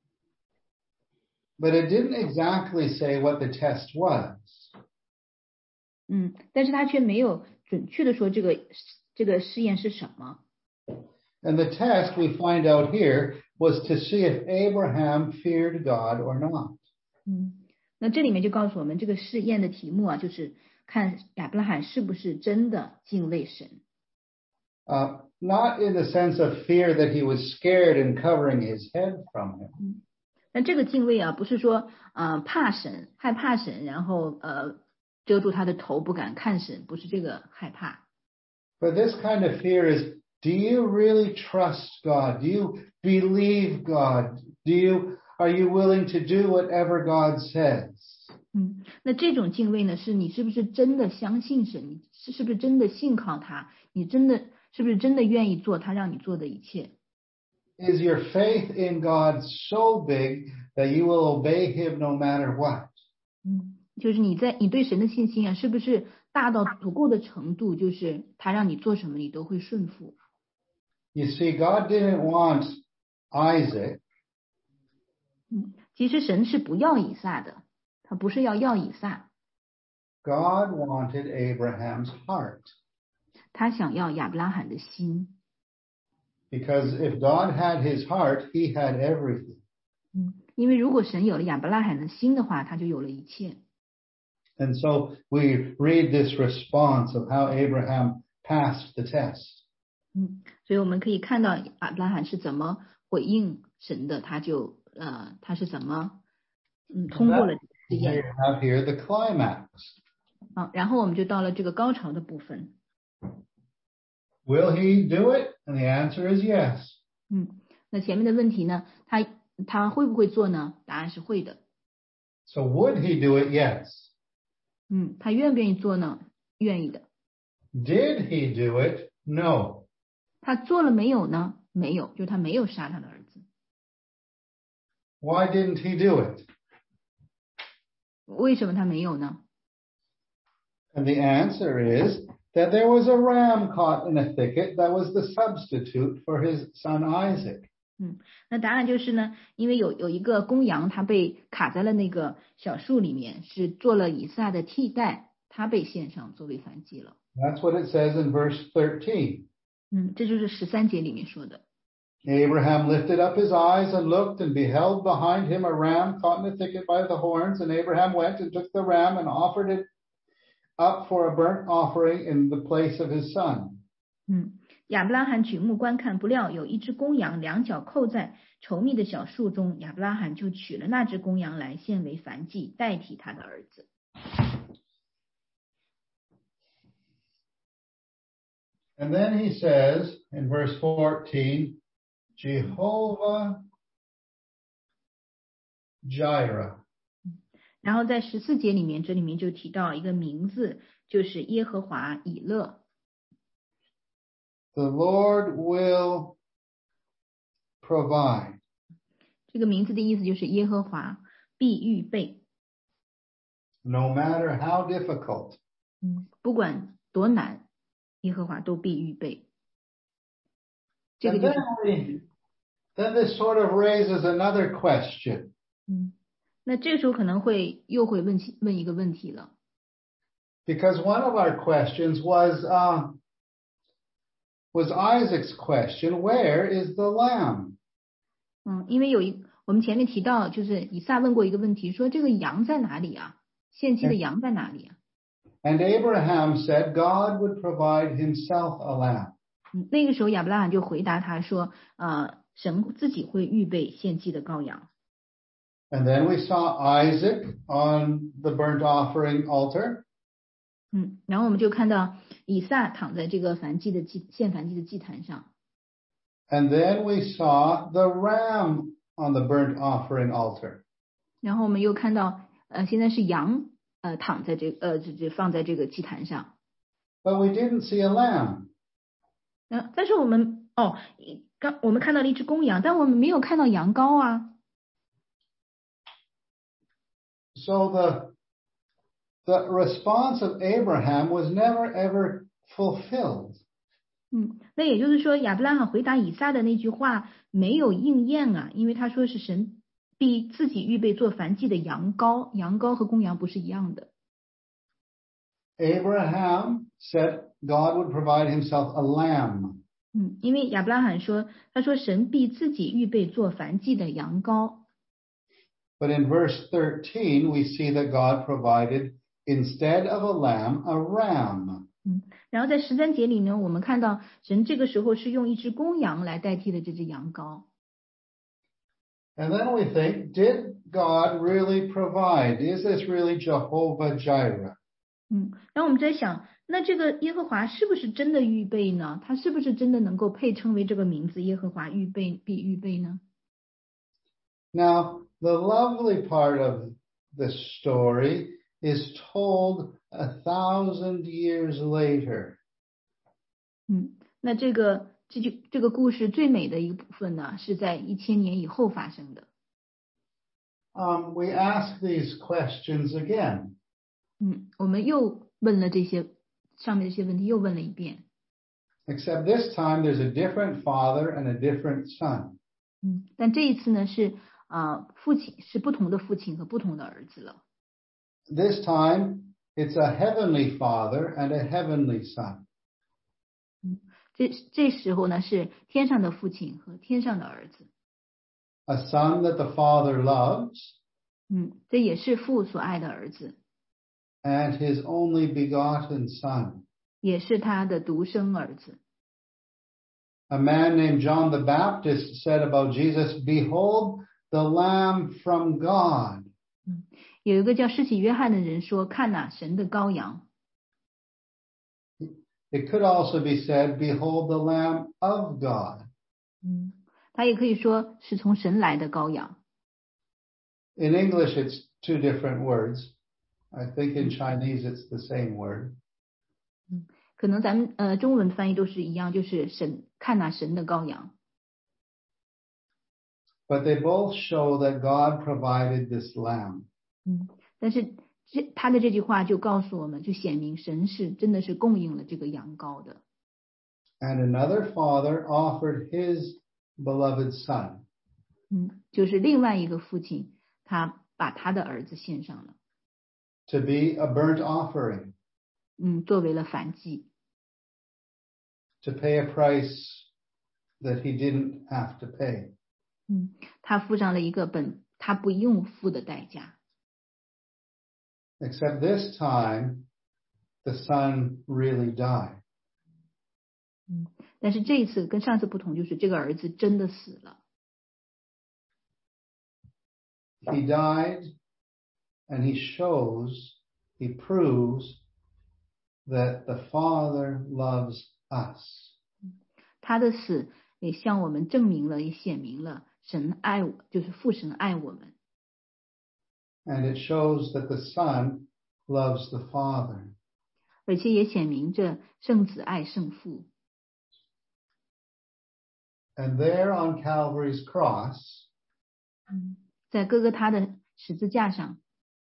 But it didn't exactly say what the test was. 嗯，但是他却没有准确的说这个这个试验是什么。 And the test we find out here was to see if Abraham feared God or not. 嗯，那这里面就告诉我们，这个试验的题目啊，就是看亚伯拉罕是不是真的敬畏神。 Uh, not in the sense of fear that he was scared and covering his head from him. 嗯，那这个敬畏啊，不是说呃怕神、害怕神，然后呃遮住他的头不敢看神，不是这个害怕。 But this kind of fear is, do you really trust God? Do you believe God? Do you are you willing to do whatever God says? 嗯，那这种敬畏呢，是你是不是真的相信神？你是是不是真的信靠他？你真的是不是真的愿意做他让你做的一切？ Is your faith in God so big that you will obey him no matter what? 嗯，就是你在你对神的信心啊，是不是大到足够的程度，就是他让你做什么，你都会顺服？ You see, God didn't want Isaac. 嗯，其实神是不要以撒的，他不是要要以撒。 God wanted Abraham's heart. 他想要亚伯拉罕的心。 Because if God had his heart, he had everything. 嗯，因为如果神有了亚伯拉罕的心的话，他就有了一切。 And so we read this response of how Abraham passed the test. 嗯，所以我们可以看到亚伯拉罕是怎么回应神的，他就呃他是怎么嗯通过了试验。 We have here the climax. 啊，然后我们就到了这个高潮的部分。 Will he do it? And the answer is yes. 嗯，那前面的问题呢，他他会不会做呢？答案是会的。 So would he do it? Yes. 嗯，他愿不愿意做呢？愿意的。 Did he do it? No. 他做了没有呢？没有，就是他没有杀他的儿子。 Why didn't he do it? 为什么他没有呢？ And the answer is that there was a ram caught in a thicket that was the substitute for his son Isaac. 嗯，那答案就是呢，因为有有一个公羊，它被卡在了那个小树里面，是做了以撒的替代，它被献上作为燔祭了。 That's what it says in verse thirteen. 嗯，这就是十三节里面说的。 Abraham lifted up his eyes and looked and beheld behind him a ram caught in a thicket by the horns. And Abraham went and took the ram and offered it up for a burnt offering in the place of his son. 嗯，亚伯拉罕举目观看，不料有一只公羊两脚扣在稠密的小树中，亚伯拉罕就取了那只公羊来献为燔祭，代替他的儿子。 And then he says in verse fourteen, Jehovah Jireh. 然后在十四节里面，这里面就提到一个名字，就是耶和华以勒。 The Lord will provide. 这个名字的意思就是耶和华必预备。 No matter how difficult. 嗯，不管多难，耶和华都必预备。这个 And 就 then 是 we, then this sort of raises another question. 嗯，那这时候可能会又会问起问一个问题了。 Because one of our questions was, uh, was Isaac's question, where is the lamb? 嗯，因为有一我们前面提到，就是以撒问过一个问题，说这个羊在哪里啊？献祭的羊在哪里啊？ And Abraham said God would provide himself a lamb. 嗯，那个时候亚伯拉罕就回答他说，呃，神自己会预备献祭的羔羊。 And then we saw Isaac on the burnt offering altar. 嗯，然后我们就看到以撒躺在这个燔祭的祭献燔祭的祭坛上。 And then we saw the ram on the burnt offering altar. 然后我们又看到，呃，现在是羊，呃，躺在这，呃，这这放在这个祭坛上。 But we didn't see a lamb. 呃，但是我们，哦，刚我们看到了一只公羊，但我们没有看到羊羔啊。 So the, the response of Abraham was never ever fulfilled. 嗯，那也就是说，亚伯拉罕回答以撒的那句话没有应验啊，因为他说是神必自己预备做燔祭的羊羔，羊羔和公羊不是一样的。 Abraham said God would provide himself a lamb. 嗯，因为亚伯拉罕说，他说神必自己预备做燔祭的羊羔。 But in verse thirteen, we see that God provided, instead of a lamb, a ram. 嗯，然后在十三节里呢，我们看到神这个时候是用一只公羊来代替了这只羊羔。 And then we think, did God really provide? Is this really Jehovah Jireh? 嗯，然后我们在想，那这个耶和华是不是真的预备呢？他是不是真的能够配称为这个名字耶和华预备必预备呢？ Now, the lovely part of this story is told a thousand years later. 嗯，那这个这就这个故事最美的一个部分呢，是在一千年以后发生的。 Um, we ask these questions again. 嗯，我们又问了这些上面这些问题，又问了一遍。 Except this time there's a different father and a different son. 嗯，但这一次呢是啊、呃、父亲是不同的父亲和不同的儿子了。 This time it's a heavenly father and a heavenly son. 嗯，这这时候呢是天上的父亲和天上的儿子。 A son that the father loves, 嗯，这也是父所爱的儿子， and his only begotten son. 也是他的独生儿子。 A man named John the Baptist said about Jesus, "Behold the Lamb from God." 有一个叫施洗约翰的人说：“看哪，神的羔羊。” It could also be said, "Behold the Lamb of God." 嗯，他也可以说是从神来的羔羊。 In English, it's two different words. I think in Chinese, it's the same word. 可能咱们呃中文翻译都是一样，就是神看哪神的羔羊。 But they both show that God provided this lamb. 嗯，但是这他的这句话就告诉我们，就显明神是真的是供应了这个羊羔的。 And another father offered his beloved son. 嗯，就是另外一个父亲，他把他的儿子献上了， To be a burnt offering. 嗯，作为了燔祭， To pay a price that he didn't have to pay. 嗯，他付上了一个本他不用付的代价。 Except this time, the son really died. 嗯，但是这一次跟上次不同，就是这个儿子真的死了。 He died, and he shows, he proves that the Father loves us. 他的死也向我们证明了，也显明了神爱我，就是父神爱我们。 And it shows that the Son loves the Father. 而且也显明着圣子爱圣父。 And there on Calvary's cross, 在哥哥他的十字架上。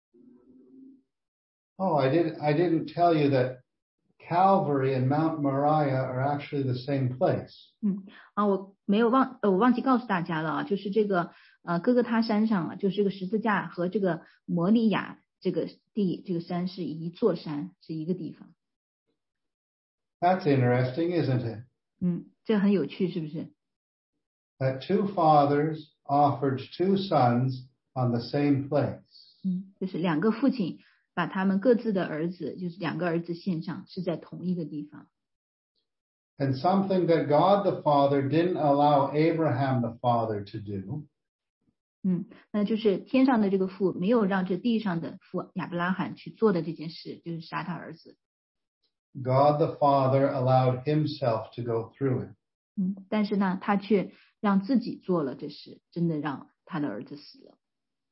Oh, I didn't, I didn't tell you that Calvary and Mount Moriah are actually the same place. 嗯啊，我没有忘，呃，我忘记告诉大家了啊，就是这个呃哥哥他山上啊，就是这个十字架和这个摩利亚这个地这个山是一座山，是一个地方。 That's interesting, isn't it? 嗯，这很有趣，是不是？ That two fathers offered two sons on the same place. 嗯，就是两个父亲把他们各自的儿子，就是两个儿子献上，是在同一个地方。 And something that God the Father didn't allow Abraham the father to do. 嗯，那就是天上的这个父没有让这地上的父亚伯拉罕去做的这件事，就是杀他儿子。 God the Father allowed himself to go through it. 嗯，但是呢，他却让自己做了这事，真的让他的儿子死了。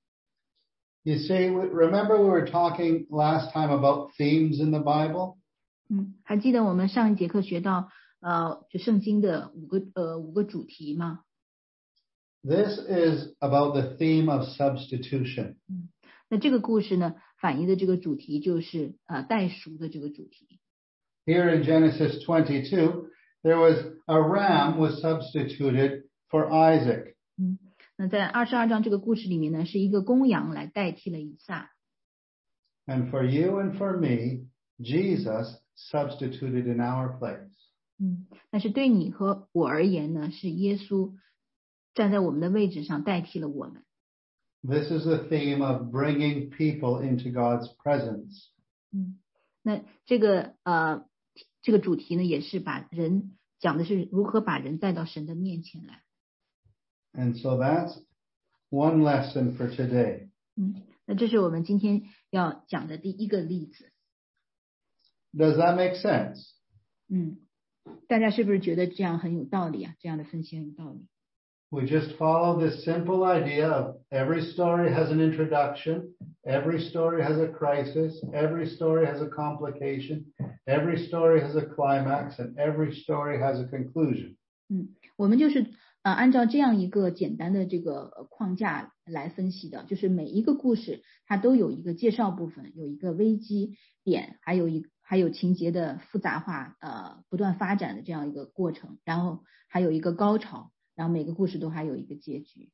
You see, remember we were talking last time about themes in the Bible? 嗯，还记得我们上一节课学到呃，就圣经的五个呃五个主题吗？ This is about the theme of substitution. 嗯，那这个故事呢，反映的这个主题就是呃代赎的这个主题。 Here in Genesis twenty-two, there was a ram was substituted for Isaac. 嗯，那在二十二章这个故事里面呢，是一个公羊来代替了以撒。 And for you and for me, Jesus substituted in our place. 嗯，但是对你和我而言呢，是耶稣站在我们的位置上代替了我们。 This is the theme of bringing people into God's presence. 嗯，那这个呃这个主题呢，也是把人讲的是如何把人带到神的面前来。 And so that's one lesson for today. 嗯，那这是我们今天要讲的第一个例子。 Does that make sense? 嗯，大家是不是觉得这样很有道理啊？这样的分析很有道理。 We just follow this simple idea of every story has an introduction, every story has a crisis, every story has a complication, every story has a climax, and every story has a conclusion. 嗯，我们就是呃按照这样一个简单的这个框架来分析的，就是每一个故事它都有一个介绍部分，有一个危机点，还有一还有情节的复杂化，呃不断发展的这样一个过程，然后还有一个高潮。然后每个故事都还有一个结局。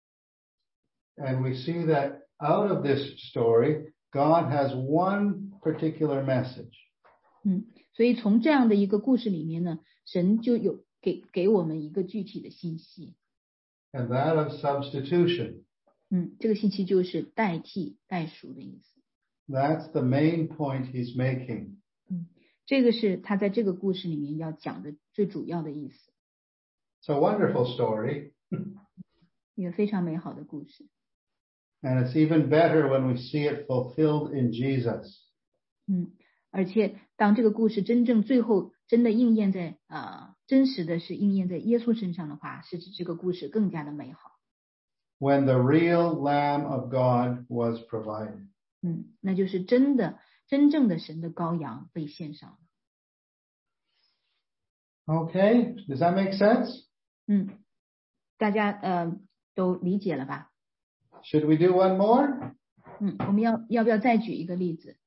And we see that out of this story, God has one particular message. 嗯，所以从这样的一个故事里面呢，神就有给给我们一个具体的信息。 And that of substitution. 嗯，这个信息就是代替、代赎的意思。 That's the main point he's making. 嗯，这个是他在这个故事里面要讲的最主要的意思。 It's a wonderful story. 一个非常美好的故事。 And it's even better when we see it fulfilled in Jesus. 嗯，而且当这个故事真正最后真的应验在呃真实的是应验在耶稣身上的话，是指这个故事更加的美好。 When the real Lamb of God was provided. 嗯，那就是真的真正的神的羔羊被献上了。 Okay, does that make sense? 嗯，大家呃都理解了吧？ Should we do one more? 嗯，我们要要不要再举一个例子？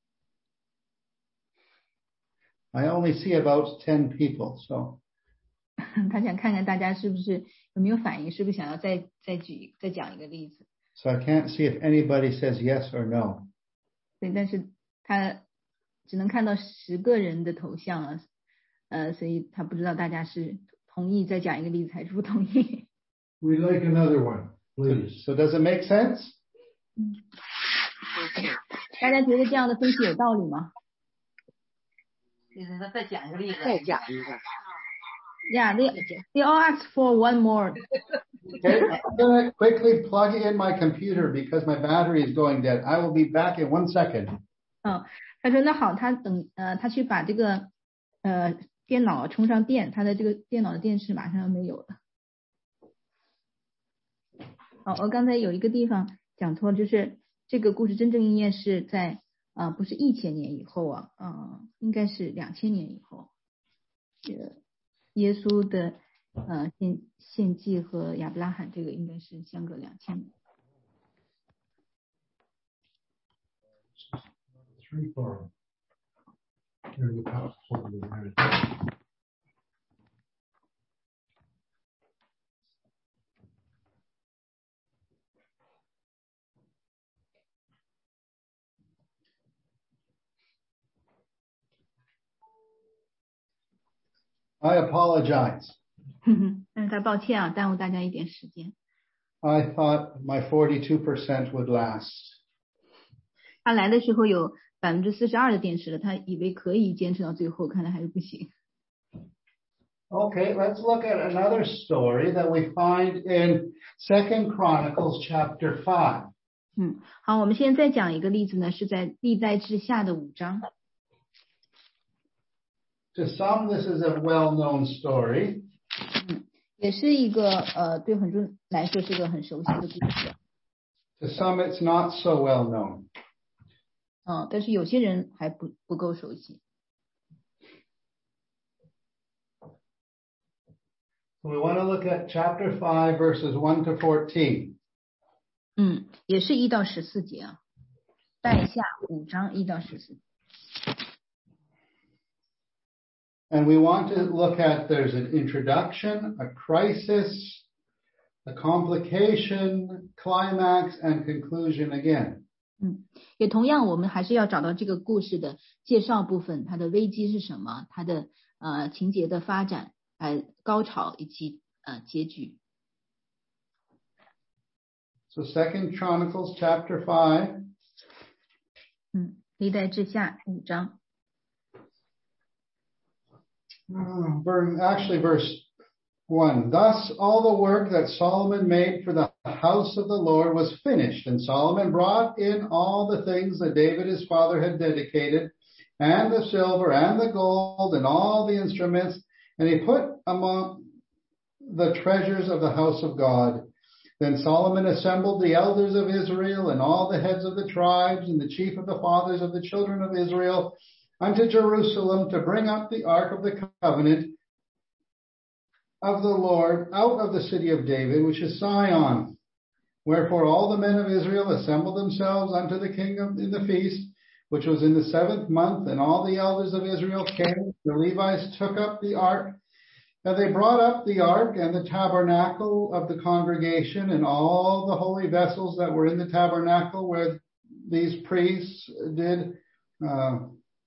I only see about ten people, so. 他想看看大家是不是有没有反应，是不是想要再再举再讲一个例子？ So I can't see if anybody says yes or no. 对，但是他只能看到十个人的头像了，呃，所以他不知道大家是同意再讲一个例子还是不同意。 We'd like another one, please. So does it make sense? 嗯，大家觉得这样的分析有道理吗？ 就是他再讲一个例子， 再讲一个。 Yeah, they they all asked for one more. Okay, I'm going to quickly plug in my computer because my battery is going dead. I will be back in one second. 嗯，他说那好，他等呃他去把这个呃电脑充上电，他的这个电脑的电池马上要没有了。好，我刚才有一个地方讲错了，就是这个故事真正应验是在啊、呃，不是一千年以后啊，啊、呃，应该是两千年以后。这个耶稣的呃献献祭和亚伯拉罕这个应该是相隔两千年。 Three four. Here the top of the marriage. I apologize. 但是他抱歉啊，耽误大家一点时间。 I thought my forty-two percent would last. 他来的时候有百分之四十二的电池了，他以为可以坚持到最后，看来还是不行。 Okay, let's look at another story that we find in Second Chronicles chapter five. 嗯，好，我们现在再讲一个例子呢，是在历代志下的五章。 To some, this is a well-known story. 嗯，也是一个呃，对很多人来说是个很熟悉的故事。 To some, it's not so well-known. 嗯，但是有些人还不不够熟悉。 We want to look at chapter five, verses one to fourteen. 嗯，也是一到十四节啊，代下五章一到十四。 And we want to look at there's an introduction, a crisis, a complication, climax, and conclusion again. 嗯，也同样，我们还是要找到这个故事的介绍部分，它的危机是什么，它的呃情节的发展，呃高潮以及呃结局。 So Second Chronicles chapter five. 嗯，历代志下五章。 Uh, verse, actually, verse one. Thus, all the work that Solomon made for the house of the Lord was finished, and Solomon brought in all the things that David his father had dedicated, and the silver and the gold and all the instruments, and he put among the treasures of the house of God. Then Solomon assembled the elders of Israel and all the heads of the tribes and the chief of the fathers of the children of Israel unto Jerusalem to bring up the ark of the covenant of the Lord out of the city of David, which is Zion. Wherefore all the men of Israel assembled themselves unto the king of, in the feast, which was in the seventh month, and all the elders of Israel came. The Levites took up the ark, and they brought up the ark and the tabernacle of the congregation, and all the holy vessels that were in the tabernacle where these priests did, uh,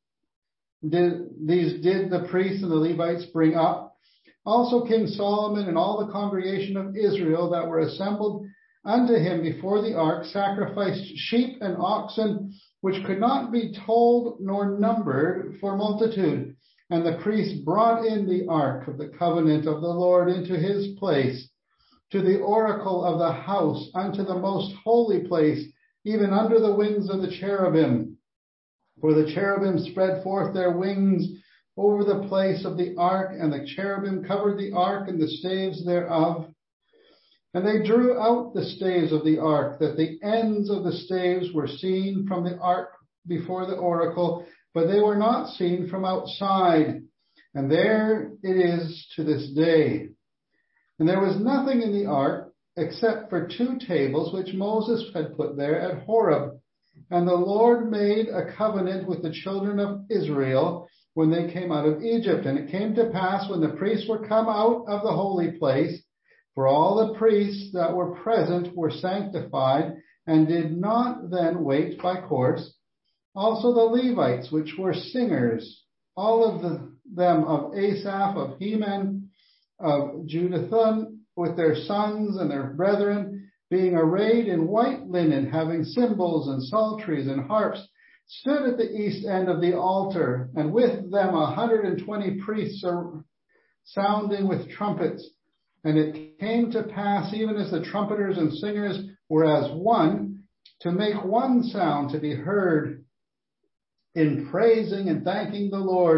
did these did the priests and the Levites bring up. Also King Solomon and all the congregation of Israel that were assembled unto him before the ark sacrificed sheep and oxen, which could not be told nor numbered for multitude. And the priests brought in the ark of the covenant of the Lord into his place, to the oracle of the house, unto the most holy place, even under the wings of the cherubim. For the cherubim spread forth their wings over the place of the ark, and the cherubim covered the ark and the staves thereof. And they drew out the staves of the ark, that the ends of the staves were seen from the ark before the oracle, but they were not seen from outside. And there it is to this day. And there was nothing in the ark except for two tables which Moses had put there at Horeb. And the Lord made a covenant with the children of Israel when they came out of Egypt. And it came to pass when the priests were come out of the holy place, for all the priests that were present were sanctified, and did not then wait by course. Also the Levites, which were singers, all of the, them of Asaph, of Heman, of Jeduthun, with their sons and their brethren, being arrayed in white linen, having cymbals and psalteries and harps, stood at the east end of the altar, and with them a hundred and twenty priests are sounding with trumpets. And it came to pass, even as the trumpeters and singers were as one, to make one sound to be heard in praising and thanking the Lord,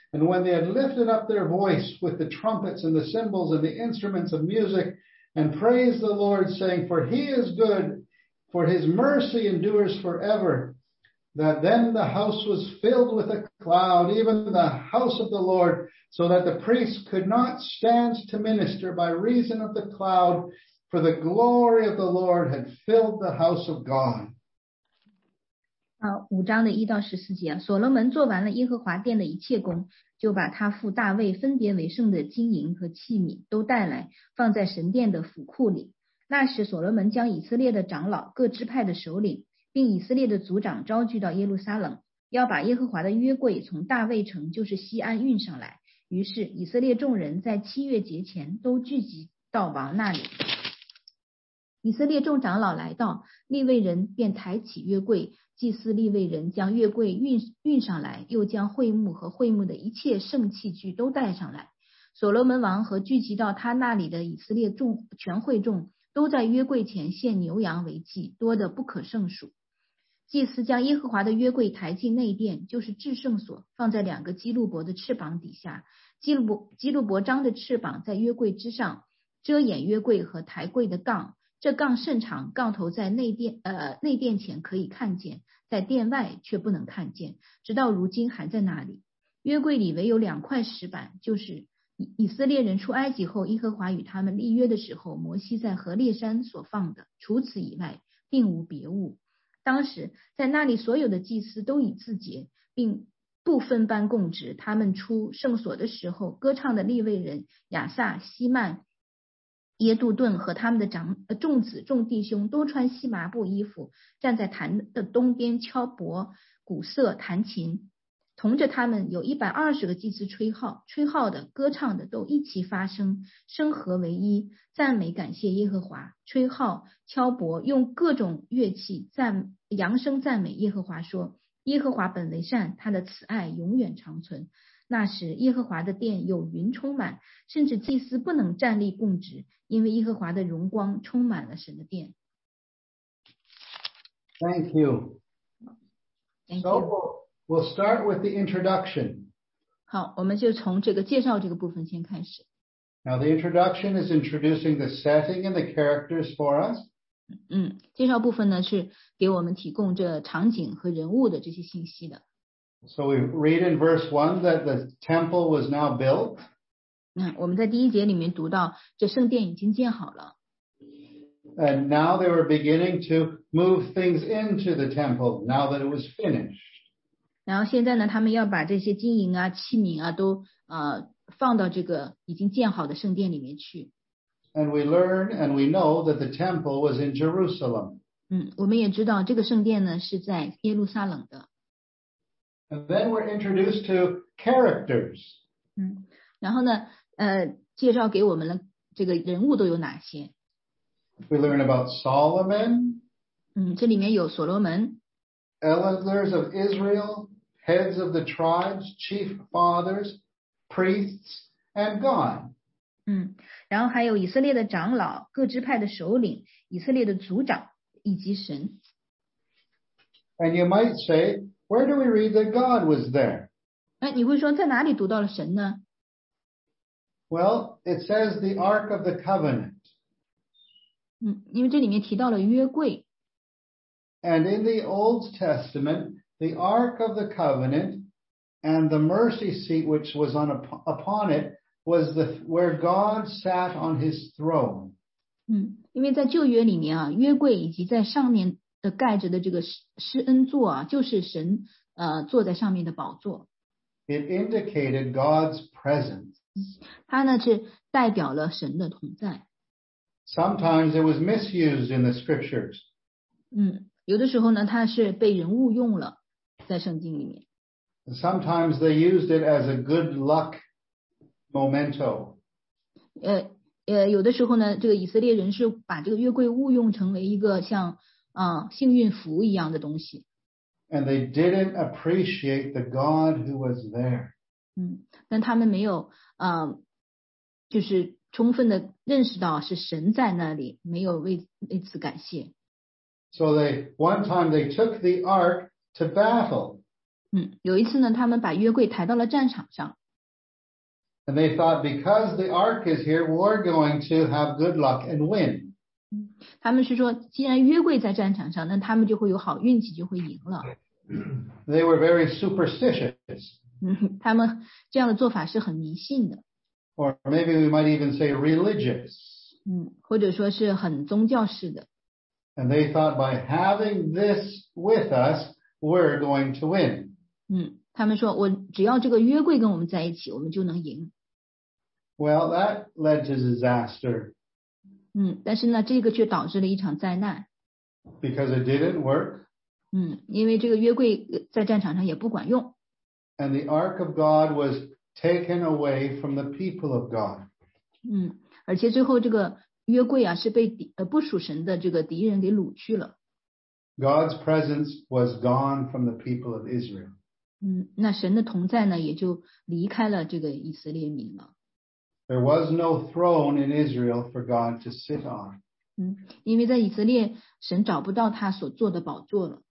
And when they had lifted up their voice with the trumpets and the cymbals and the instruments of music, and praised the Lord, saying, For he is good, for his mercy endures forever, that then the house was filled with a cloud, even the house of the Lord, so that the priests could not stand to minister by reason of the cloud, for the glory of the Lord had filled the house of God. 啊，五章的一到十四节，所罗门做完了耶和华殿的一切工，就把他父大卫分别为圣的金银和器皿都带来，放在神殿的府库里。那时所罗门将以色列的长老、各支派的首领，并以色列的族长招聚到耶路撒冷，要把耶和华的约柜从大卫城，就是西安运上来。于是以色列众人在七月节前都聚集到王那里。以色列众长老来到，利未人便抬起约柜，祭司利未人将约柜运运上来，又将会幕和会幕的一切圣器具都带上来。所罗门王和聚集到他那里的以色列众全会众，都在约柜前献牛羊为祭，多得不可胜数。祭司将耶和华的约柜抬进内殿，就是至圣所，放在两个基路伯的翅膀底下。基路伯基路伯张的翅膀在约柜之上，遮掩约柜和抬柜的杠。这杠甚长，杠头在内殿呃内殿前可以看见，在殿外却不能看见，直到如今还在那里。约柜里唯有两块石板，就是以以色列人出埃及后，耶和华与他们立约的时候，摩西在何烈山所放的，除此以外，并无别物。当时在那里所有的祭司都已自洁，并不分班供职。他们出圣所的时候，歌唱的利未人亚萨、希曼、耶杜顿和他们的长呃众子众弟兄都穿细麻布衣服，站在坛的东边敲钹、鼓瑟、弹琴。同着他们有一百二十个祭司吹号，吹号的、歌唱的都一齐发声，声合为一，赞美感谢耶和华。吹号、敲钹，用各种乐器赞扬声赞美耶和华，说：耶和华本为善，他的慈爱永远长存。那时耶和华的殿有云充满，甚至祭司不能站立供职，因为耶和华的荣光充满了神的殿。 Thank you. Thank So you. we'll start with the introduction. 好，我们就从这个介绍这个部分先开始。 Now the introduction is introducing the setting and the characters for us. 嗯，介绍部分呢是给我们提供这场景和人物的这些信息的。 So we read in verse one that the temple was now built. 嗯，我们在第一节里面读到，这圣殿已经建好了。 And now they were beginning to move things into the temple now that it was finished. 然后现在呢，他们要把这些金银啊、器皿啊都呃放到这个已经建好的圣殿里面去。 And we learn and we know that the temple was in Jerusalem. 嗯，我们也知道这个圣殿呢是在耶路撒冷的。 And then we're introduced to characters. 嗯，然后呢，呃，介绍给我们了这个人物都有哪些？ We learn about Solomon, 嗯，这里面有所罗门、 elders of Israel, heads of the tribes, chief fathers, priests, and God. 嗯，然后还有以色列的长老、各支派的首领、以色列的族长以及神。 And you might say, where do we read that God was there? 哎，你会说在哪里读到了神呢？ Well, it says the Ark of the Covenant. 嗯，因为这里面提到了约柜。 And in the Old Testament, the Ark of the Covenant and the mercy seat which was on upon it was the where God sat on his throne. 嗯，因为在旧约里面啊，约柜以及在上面的盖着的这个施施恩座啊，就是神呃坐在上面的宝座。 It indicated God's presence. 它呢是代表了神的同在。 Sometimes it was misused in the scriptures. 嗯，有的时候呢，它是被人误用了，在圣经里面。 Sometimes they used it as a good luck memento. 呃呃，有的时候呢，这个以色列人是把这个约柜误用成为一个像啊、呃、幸运符一样的东西。 And they didn't appreciate the God who was there. 嗯，但他们没有呃，就是充分的认识到是神在那里，没有为为此感谢。 So they one time they took the ark to battle. 嗯，有一次呢，他们把约柜抬到了战场上。 And they thought because the ark is here, we're going to have good luck and win. 他们是说，既然约柜在战场上，那他们就会有好运气，就会赢了。 They were very superstitious. 嗯，他们这样的做法是很迷信的。 Or maybe we might even say religious. 嗯，或者说是很宗教式的。 And they thought by having this with us, we're going to win. 嗯，他们说我只要这个约柜跟我们在一起，我们就能赢。 Well, that led to disaster. 嗯，但是呢，这个却导致了一场灾难。 Because it didn't work. 嗯，因为这个约柜在战场上也不管用。 And the ark of God was taken away from the people of God. 嗯，而且最后这个约柜啊是被敌呃不属神的这个敌人给掳去了。 God's presence was gone from the people of Israel. 嗯，那神的同在呢，也就离开了这个以色列民了。 There was no throne in Israel for God to sit on. 嗯，因为在以色列，神找不到他所做的宝座了。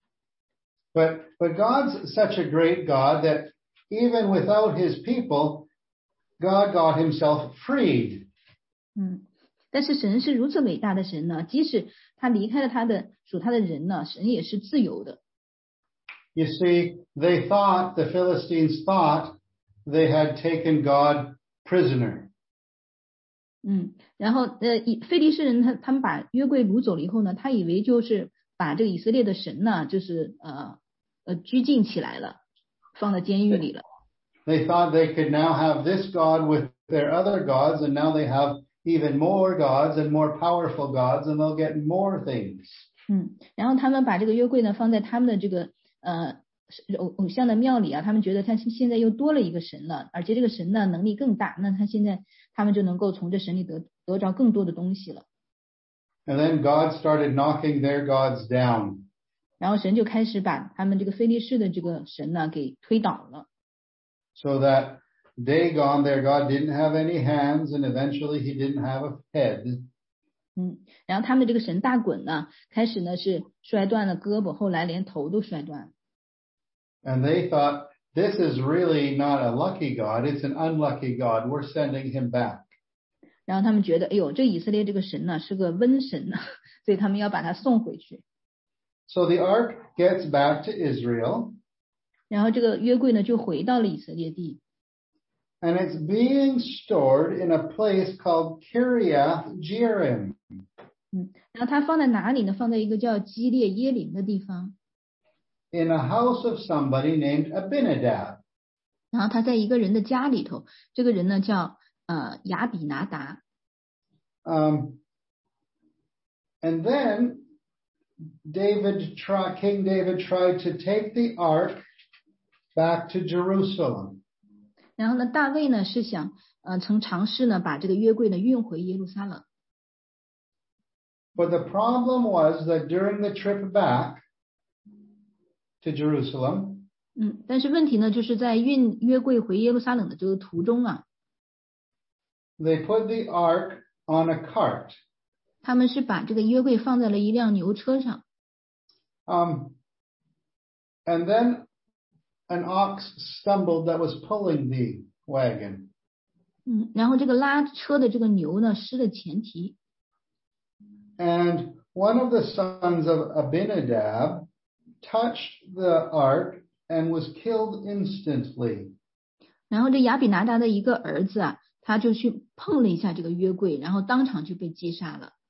But but God's such a great God that even without his people, God got himself freed. 嗯，但是神是如此伟大的神呢，即使他离开了他的属他的人呢，神也是自由的。 You see, they thought, the Philistines thought they had taken God prisoner. 嗯，然后呃，以非利士人他他们把约柜掳走了以后呢，他以为就是把这个以色列的神呢，就是呃呃拘禁起来了，放在监狱里了。 They thought they could now have this God with their other gods, and now they have even more gods and more powerful gods, and they'll get more things. 嗯，然后他们把这个约柜呢放在他们的这个呃偶偶像的庙里啊，他们觉得他现在又多了一个神了，而且这个神呢能力更大，那他现在他们就能够从这神里得得着更多的东西了。 And then God started knocking their gods down. 然后神就开始把他们这个非利士的这个神呢给推倒了。 So that Dagon, their god, didn't have any hands, and eventually he didn't have a head. 嗯，然后他们这个神大衮呢，开始呢是摔断了胳膊，后来连头都摔断了。 And they thought, this is really not a lucky God, it's an unlucky God. We're sending him back. 然后他们觉得，哎呦，这以色列这个神呢是个瘟神呢，所以他们要把他送回去。 So the ark gets back to Israel. 然后这个约柜呢就回到了以色列地。 And it's being stored in a place called Kiriath Jearim. 嗯，然后它放在哪里呢？放在一个叫基列耶琳的地方。 In a house of somebody named Abinadab. 然后他在一个人的家里头，这个人呢叫呃亚比拿达。 Um, and then David, try, King David tried to take the ark back to Jerusalem. 然后呢，大卫呢是想呃曾尝试呢把这个约柜呢运回耶路撒冷。 But the problem was that during the trip back to Jerusalem, 嗯，但是问题呢就是在运约柜回耶路撒冷的这个途中啊， they put the ark on a cart. 他们是把这个约柜放在了一辆牛车上。 Um, and then an ox stumbled that was pulling the wagon. 嗯，然后这个拉车的这个牛呢失了前蹄。 And one of the sons of Abinadab touched the ark and was killed instantly. 然后这亚比拿达的一个儿子啊，他就去碰了一下这个约柜，然后当场就被击杀了。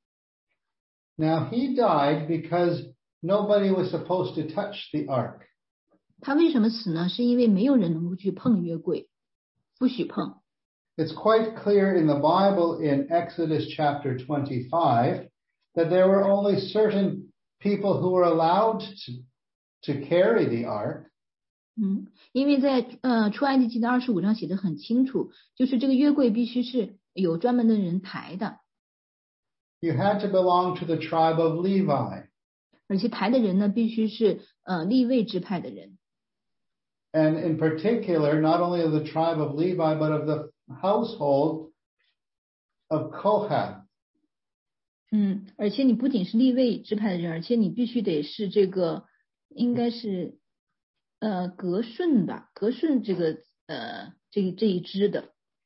Now he died because nobody was supposed to touch the ark. 他为什么死呢？是因为没有人能够去碰约柜，不许碰。 It's quite clear in the Bible in Exodus chapter twenty-five that there were only certain people who were allowed to, to carry the ark. 嗯，因为在呃出埃及记的二十五章写的很清楚，就是这个约柜必须是有专门的人抬的。 You had to belong to the tribe of Levi. 而且抬的人呢，必须是呃利未支派的人。 And in particular, not only of the tribe of Levi, but of the household of Kohath. 嗯，而且你不仅是利未支派的人，而且你必须得是这个，应该是呃格顺吧，格顺这个呃这这一支的。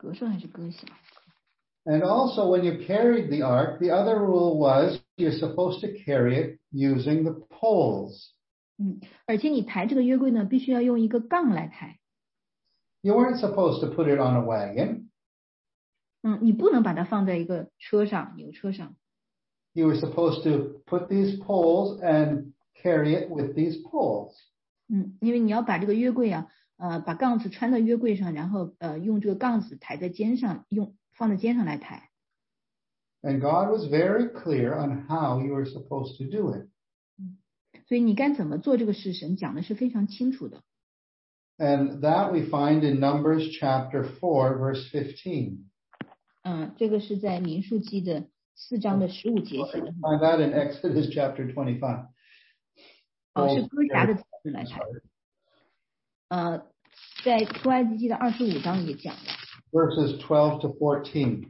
格顺还是歌小？ And also when you carried the ark, the other rule was you're supposed to carry it using the poles. 嗯，而且你抬这个约柜呢，必须要用一个杠来抬。 You weren't supposed to put it on a wagon. 嗯，你不能把它放在一个车上，牛车上。 You were supposed to put these poles and carry it with these poles. 嗯，因为你要把这个约柜啊，呃，把杠子穿到约柜上，然后呃，用这个杠子抬在肩上，用放在肩上来抬。 And God was very clear on how you were supposed to do it. 所以你该怎么做这个事，神讲的是非常清楚的。 And that we find in Numbers chapter four, verse fifteen. 嗯，这个是在民数记的四章的十五节写的。 Find that in Exodus chapter twenty-five. 哦，是歌侠的词来抬。呃，在出埃及记的二十五章也讲了。 Verses twelve to fourteen.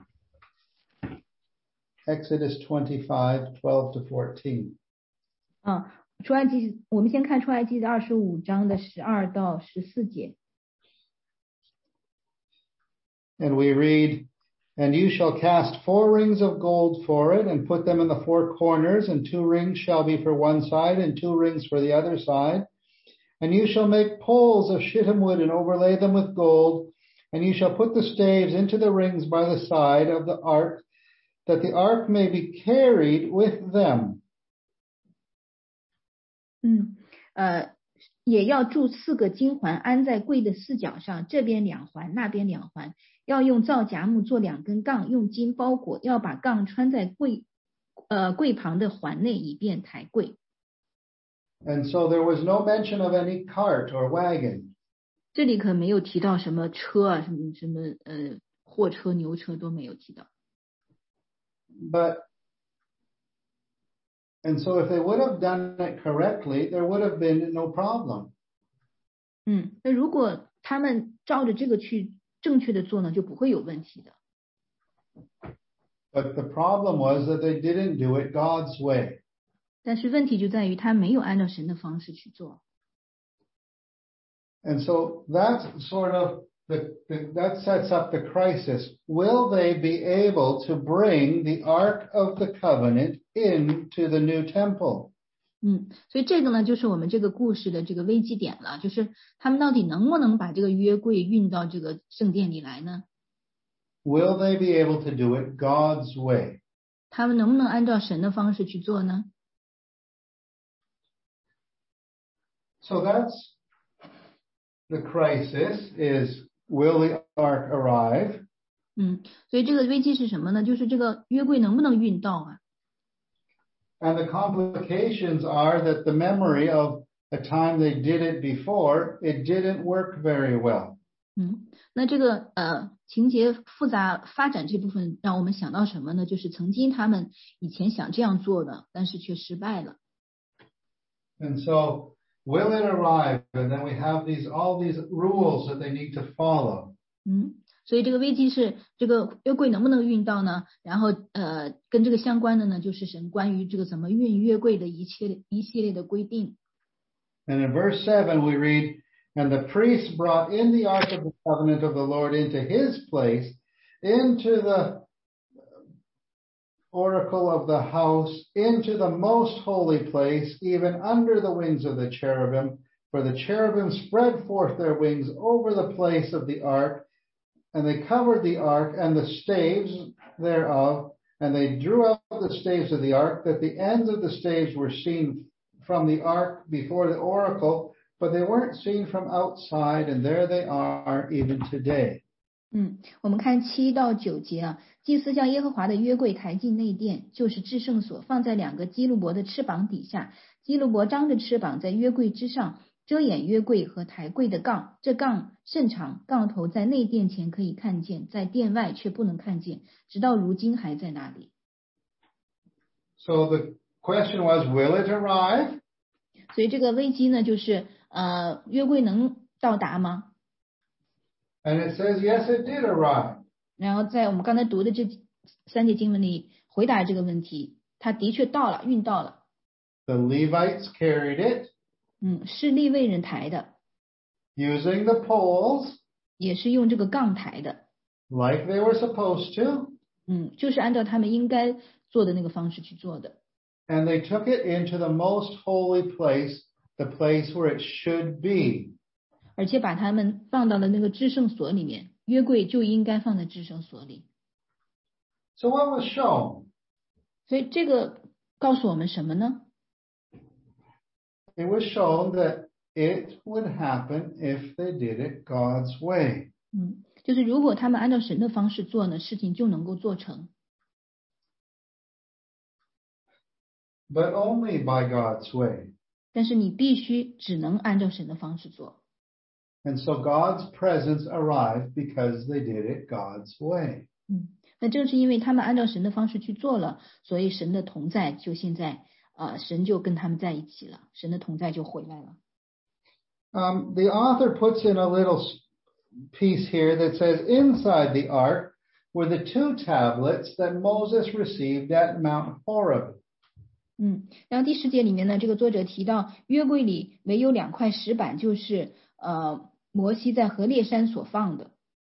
Exodus twenty-five, twelve to fourteen. 嗯，出埃及，我们先看出埃及的二十五章的十二到十四节。 And we read, And you shall cast four rings of gold for it, and put them in the four corners, and two rings shall be for one side, and two rings for the other side. And you shall make poles of shittim wood, and overlay them with gold. And you shall put the staves into the rings by the side of the ark, that the ark may be carried with them. 嗯，呃，也要铸四个金环，安在柜的四角上，这边两环，那边两环。要用皂荚木做两根杠，用金包裹，要把杠穿在柜，呃，柜旁的环内，以便抬柜。 And so there was no mention of any cart or wagon. 这里可没有提到什么车啊，什么什么呃货车、牛车都没有提到。 But, and so if they would have done it correctly, there would have been no problem. 嗯，那如果他们照着这个去正确的做呢，就不会有问题的。 But the problem was that they didn't do it God's way. 但是问题就在于他没有按照神的方式去做。 And so that's sort of the, the that sets up the crisis. Will they be able to bring the Ark of the Covenant into the new temple? 嗯，所以这个呢，就是我们这个故事的这个危机点了，就是他们到底能不能把这个约柜运到这个圣殿里来呢？ Will they be able to do it God's way? 他们能不能按照神的方式去做呢？ So that's the crisis is, will the ark arrive? 嗯，所以这个危机是什么呢？就是这个约柜能不能运到啊？ And the complications are that the memory of a time they did it before, it didn't work very well. 嗯，那这个呃情节复杂发展这部分让我们想到什么呢？就是曾经他们以前想这样做的，但是却失败了。 And so will it arrive? And then we have these all these rules that they need to follow. 嗯，所以这个危机是这个约柜能不能运到呢？然后呃跟这个相关的呢，就是神关于这个怎么运约柜的一切一系列的规定。 And in verse seven we read, And the priests brought in the ark of the covenant of the Lord into his place, into the oracle of the house, into the most holy place, even under the wings of the cherubim. For the cherubim spread forth their wings over the place of the ark, and they covered the ark and the staves thereof, and they drew out the staves of the ark, that the ends of the staves were seen from the ark before the oracle, but they weren't seen from outside, and there they are even today. 嗯，我们看七到九节啊，祭司将耶和华的约柜抬进内殿，就是至圣所，放在两个基路伯的翅膀底下，基路伯张着翅膀在约柜之上，遮掩约柜和抬柜的杠。这杠甚长，杠头在内殿前可以看见，在殿外却不能看见，直到如今还在那里。 So the question was, will it arrive? 所以这个危机呢，就是呃，约柜能到达吗？ And it says, yes, it did arrive. 然后在我们刚才读的这三节经文里回答这个问题，它的确到了，运到了。 The Levites carried it. 嗯，是利未人抬的， Using the poles, 也是用这个杠抬的。 like they were supposed to. 嗯，就是按照他们应该做的那个方式去做的。 And they took it into the most holy place, the place where it should be. 而且把他们放到了那个至圣所里面，约柜就应该放在至圣所里。 So what was shown? 所以这个告诉我们什么呢？ It was shown that it would happen if they did it God's way. 嗯，就是如果他们按照神的方式做呢，事情就能够做成。 But only by God's way. 但是你必须只能按照神的方式做。 And so God's presence arrived because they did it God's way. 嗯，那正是因为他们按照神的方式去做了，所以神的同在就现在，呃，神就跟他们在一起了，神的同在就回来了。 Um, the author puts in a little piece here that says, inside the ark were the two tablets that Moses received at Mount Horeb. 嗯，然后第十节里面呢，这个作者提到约柜里没有两块石板，就是呃摩西在何烈山所放的。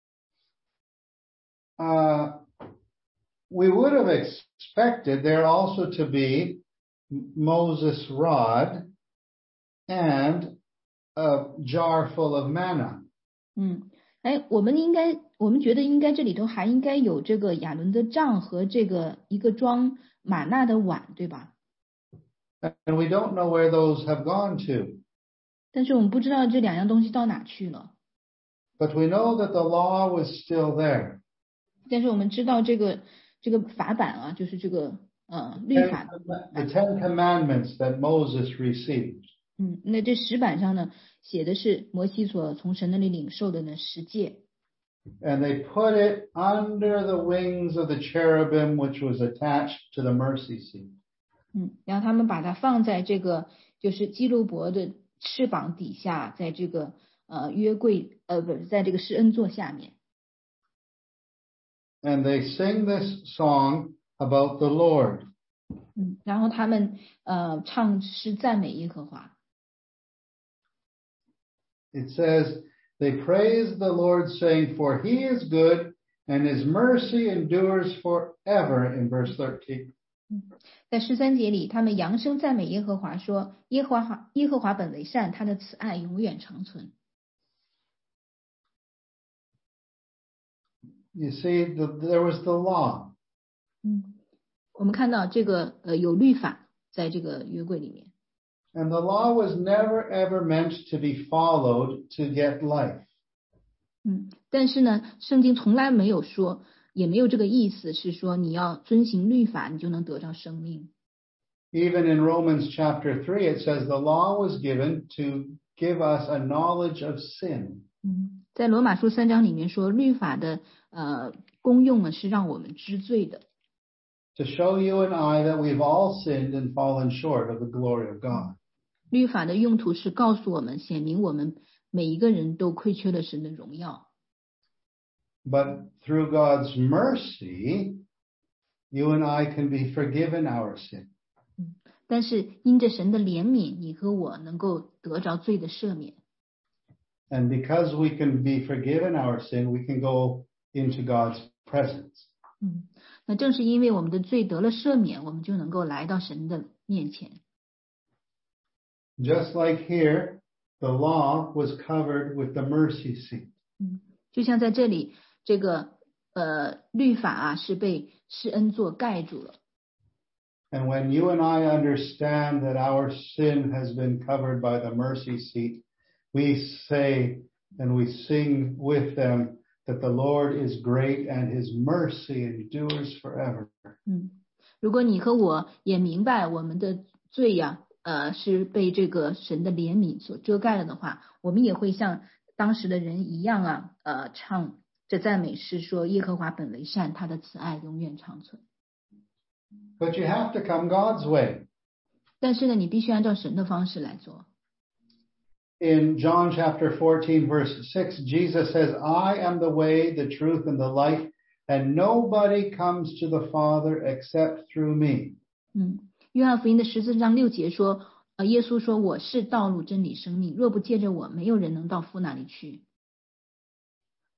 Uh, we would have expected there also to be Moses' rod and a jar full of manna. 嗯，哎，我们应该，我们觉得应该这里头还应该有这个亚伦的杖和这个一个装玛纳的碗，对吧？ And we don't know where those have gone to. 但是我们不知道这两样东西到哪去了。 But we know that the law was still there. 但是我们知道这个这个法版啊，就是这个呃律法。 The Ten Commandments that Moses received. 嗯，那这石板上呢，写的是摩西所从神那里领受的呢十诫。 And they put it under the wings of the cherubim, which was attached to the mercy seat. 嗯，然后他们把它放在这个就是基路伯的翅膀底下，在这个呃约柜呃不是在这个施恩座下面。 And they sing this song about the Lord. 嗯，然后他们呃唱诗赞美耶和华。 It says, they praise the Lord, saying, for he is good, and his mercy endures forever, in verse thirteen. 在十三节里，他们扬声赞美耶和华，说：耶和华耶和华本为善，他的慈爱永远长存。 You see, the, there was the law. 嗯，我们看到这个呃有律法在这个约柜里面。 And the law was never ever meant to be followed to get life. 嗯，但是呢，圣经从来没有说，也没有这个意思，是说你要遵行律法，你就能得到生命。 Even in Romans chapter three, it says the law was given to give us a knowledge of sin. 嗯，在罗马书三章里面说，律法的呃功用呢是让我们知罪的。 To show you and I that we've all sinned and fallen short of the glory of God. 律法的用途是告诉我们，显明我们每一个人都亏缺了神的荣耀。 But through God's mercy, you and I can be forgiven our sin. 但是因着神的怜悯，你和我能够得着罪的赦免。 And because we can be forgiven our sin, we can go into God's presence. 嗯，那正是因为我们的罪得了赦免，我们就能够来到神的面前。 Just like here, the law was covered with the mercy seat. 嗯，就像在这里，这个呃律法啊是被施恩座盖住了。 And when you and I understand that our sin has been covered by the mercy seat, we say and we sing with them that the Lord is great and his mercy endures forever. 嗯，如果你和我也明白我们的罪呀、啊，呃，是被这个神的怜悯所遮盖了的话，我们也会像当时的人一样啊，呃，唱这赞美诗说：耶和华本为善，他的慈爱永远长存。 But you have to come God's way. 但是呢，你必须按照神的方式来做。 In John chapter fourteen, verse six, Jesus says, I am the way, the truth, and the life, and nobody comes to the Father except through me. 嗯，约翰福音的十四章六节说，呃，耶稣说：“我是道路、真理、生命，若不借着我，没有人能到父那里去。”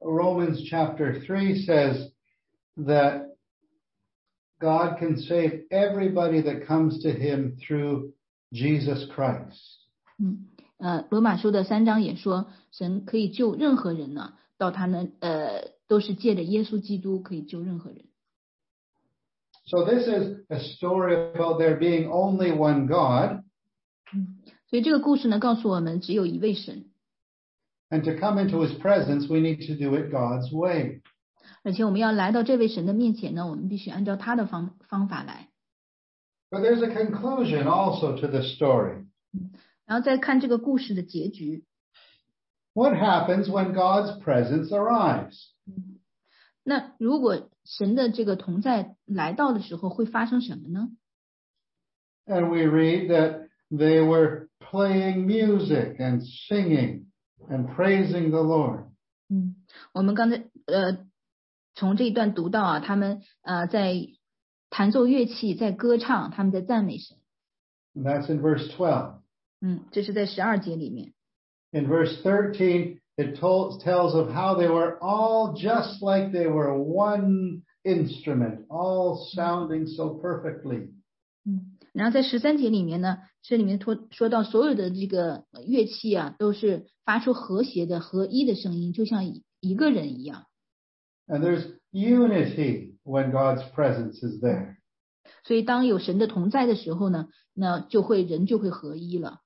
Romans chapter three says that God can save everybody that comes to him through Jesus Christ. 嗯，呃，罗马书的三章也说，神可以救任何人呢，到他呢，呃，都是借着耶稣基督可以救任何人。 So this is a story about there being only one God. 嗯，所以这个故事呢，告诉我们只有一位神。 And to come into his presence, we need to do it God's way. 而且我们要来到这位神的面前呢，我们必须按照他的方方法来。 But there's a conclusion also to the story. 然后再看这个故事的结局。 What happens when God's presence arrives? 那如果神的这个同在来到的时候，会发生什么呢？ And we read that they were playing music and singing and praising the Lord. 嗯，我们刚才呃从这一段读到啊，他们呃在弹奏乐器，在歌唱，他们在赞美神。 And that's in verse twelve. 嗯，这是在十二节里面。 In verse thirteen, it told, tells of how they were all just like they were one instrument, all sounding so perfectly. 嗯，然后在十三节里面呢，这里面说说到所有的这个乐器啊，都是发出和谐的、合一的声音，就像一一个人一样。 And there's unity when God's presence is there. 所以当有神的同在的时候呢，那就会人就会合一了。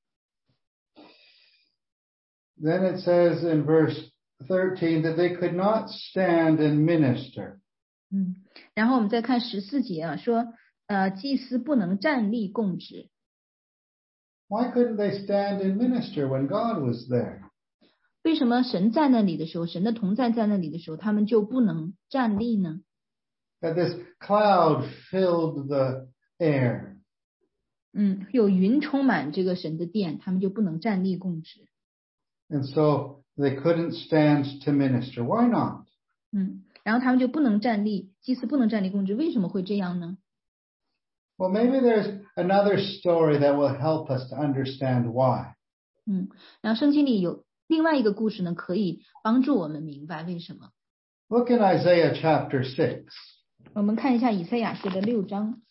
Then it says in verse thirteen that they could not stand and minister. 嗯，然后我们再看十四节啊，说呃祭司不能站立供职。 Why couldn't they stand and minister when God was there? 为什么神在那里的时候，神的同在在那里的时候，他们就不能站立呢？ That this cloud filled the air. 嗯，有云充满这个神的殿，他们就不能站立供职。 And so they couldn't stand to minister. Why not? 嗯，然后他们就不能站立，祭司不能站立供职，为什么会这样呢？ Well, maybe there's another story that will help us to understand why. 嗯，然后圣经里有另外一个故事呢，可以帮助我们明白为什么。 Look in Isaiah chapter six. 我们看一下以赛亚书的六章。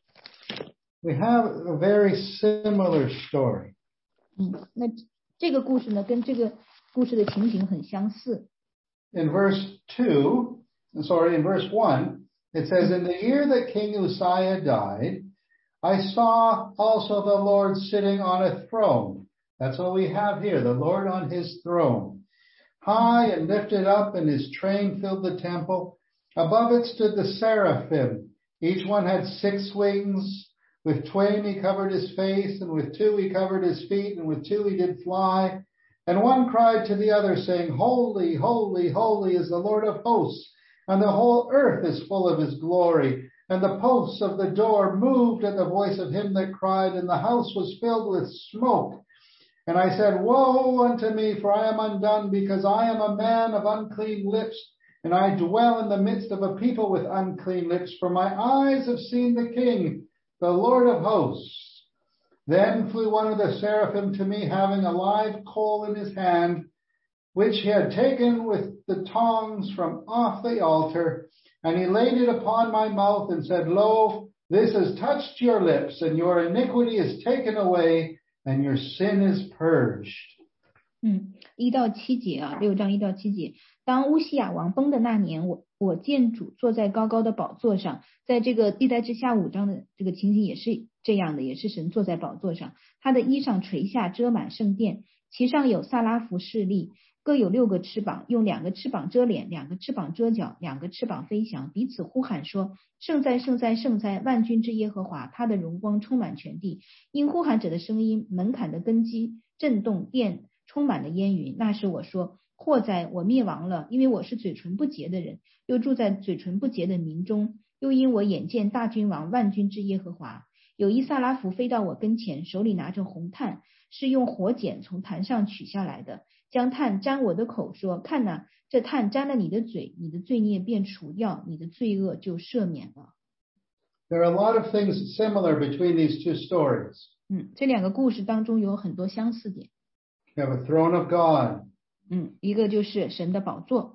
We have a very similar story. 嗯，那这个故事呢，跟这个故事的情景很相似。 In verse two, sorry, in verse one, it says, In the year that King Uzziah died, I saw also the Lord sitting on a throne. That's what we have here, the Lord on his throne. High and lifted up, and his train filled the temple. Above it stood the seraphim. Each one had six wings. With twain he covered his face, and with two he covered his feet, and with two he did fly. And one cried to the other, saying, Holy, holy, holy is the Lord of hosts, and the whole earth is full of his glory. And the posts of the door moved at the voice of him that cried, and the house was filled with smoke. And I said, Woe unto me, for I am undone, because I am a man of unclean lips, and I dwell in the midst of a people with unclean lips, for my eyes have seen the King, the Lord of hosts. Then flew one of the seraphim to me, having a live coal in his hand, which he had taken with the tongs from off the altar, and he laid it upon my mouth and said, Lo, this has touched your lips, and your iniquity is taken away, and your sin is purged. 嗯，一到七节啊，六章一到七节。当乌西雅王崩的那年，我我见主坐在高高的宝座上，在这个历代志下五章的这个情景也是这样的，也是神坐在宝座上，他的衣裳垂下遮满圣殿，其上有萨拉弗侍立，各有六个翅膀，用两个翅膀遮脸，两个翅膀遮脚，两个翅膀飞翔，彼此呼喊说：圣哉，圣哉，圣哉，万军之耶和华，他的荣光充满全地。因呼喊者的声音，门槛的根基震动，殿充满了烟云。那时我说：祸哉，我灭亡了，因为我是嘴唇不洁的人，又住在嘴唇不洁的民中，又因我眼见大君王万军之耶和华。有一萨拉弗飞到我跟前，手里拿着红炭，是用火剪从坛上取下来的，将炭沾我的口，说：看哪，这炭沾了你的嘴，你的罪孽便除掉，你的罪恶就赦免了。 There are a lot of things similar between these two stories. 嗯，这两个故事当中有很多相似点。 You have a throne of God. 嗯，一个就是神的宝座。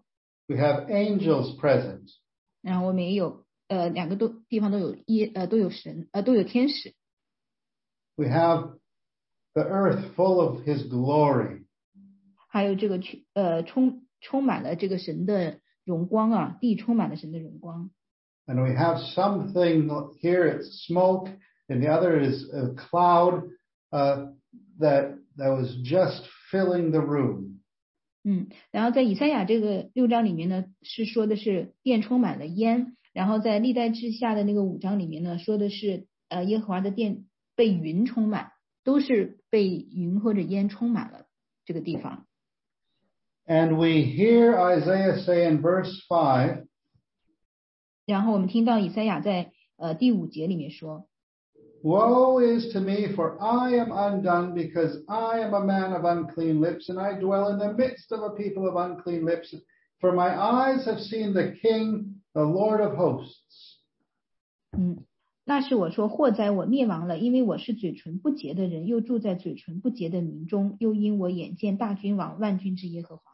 we have angels present. 然后我们也有呃两个都地方都有耶呃都有神呃都有天使。 We have the earth full of his glory. 还有这个呃充充满了这个神的荣光啊，地充满了神的荣光。 And we have something here, it's smoke, and the other is a cloud uh, that that was just filling the room. 嗯，然后在以赛亚这个六章里面呢，是说的是殿充满了烟，然后在历代志下的那个五章里面呢，说的是呃耶和华的殿被云充满，都是被云或者烟充满了这个地方。 And we hear Isaiah say in verse five, 然后我们听到以赛亚在呃第五节里面说 Woe is to me, for I am undone, because I am a man of unclean lips, and I dwell in the midst of a people of unclean lips. For my eyes have seen the King, the Lord of hosts. 嗯，那是我说祸哉我灭亡了，因为我是嘴唇不洁的人，又住在嘴唇不洁的民中，又因我眼见大君王万军之耶和华。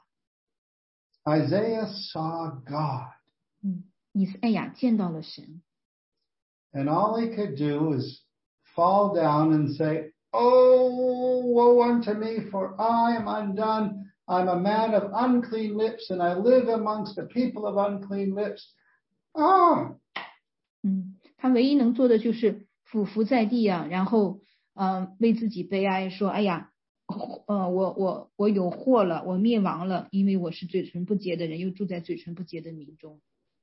Isaiah saw God. 嗯，以赛亚见到了神。 And all he could do was fall down and say, Oh, woe unto me, for I am undone. I'm a man of unclean lips, and I live amongst a people of unclean lips. Ah! 嗯，他唯一能做的就是俯伏在地啊，然后呃为自己悲哀说：“哎呀，呃我我我有祸了，我灭亡了，因为我是嘴唇不洁的人，又住在嘴唇不洁的民中。”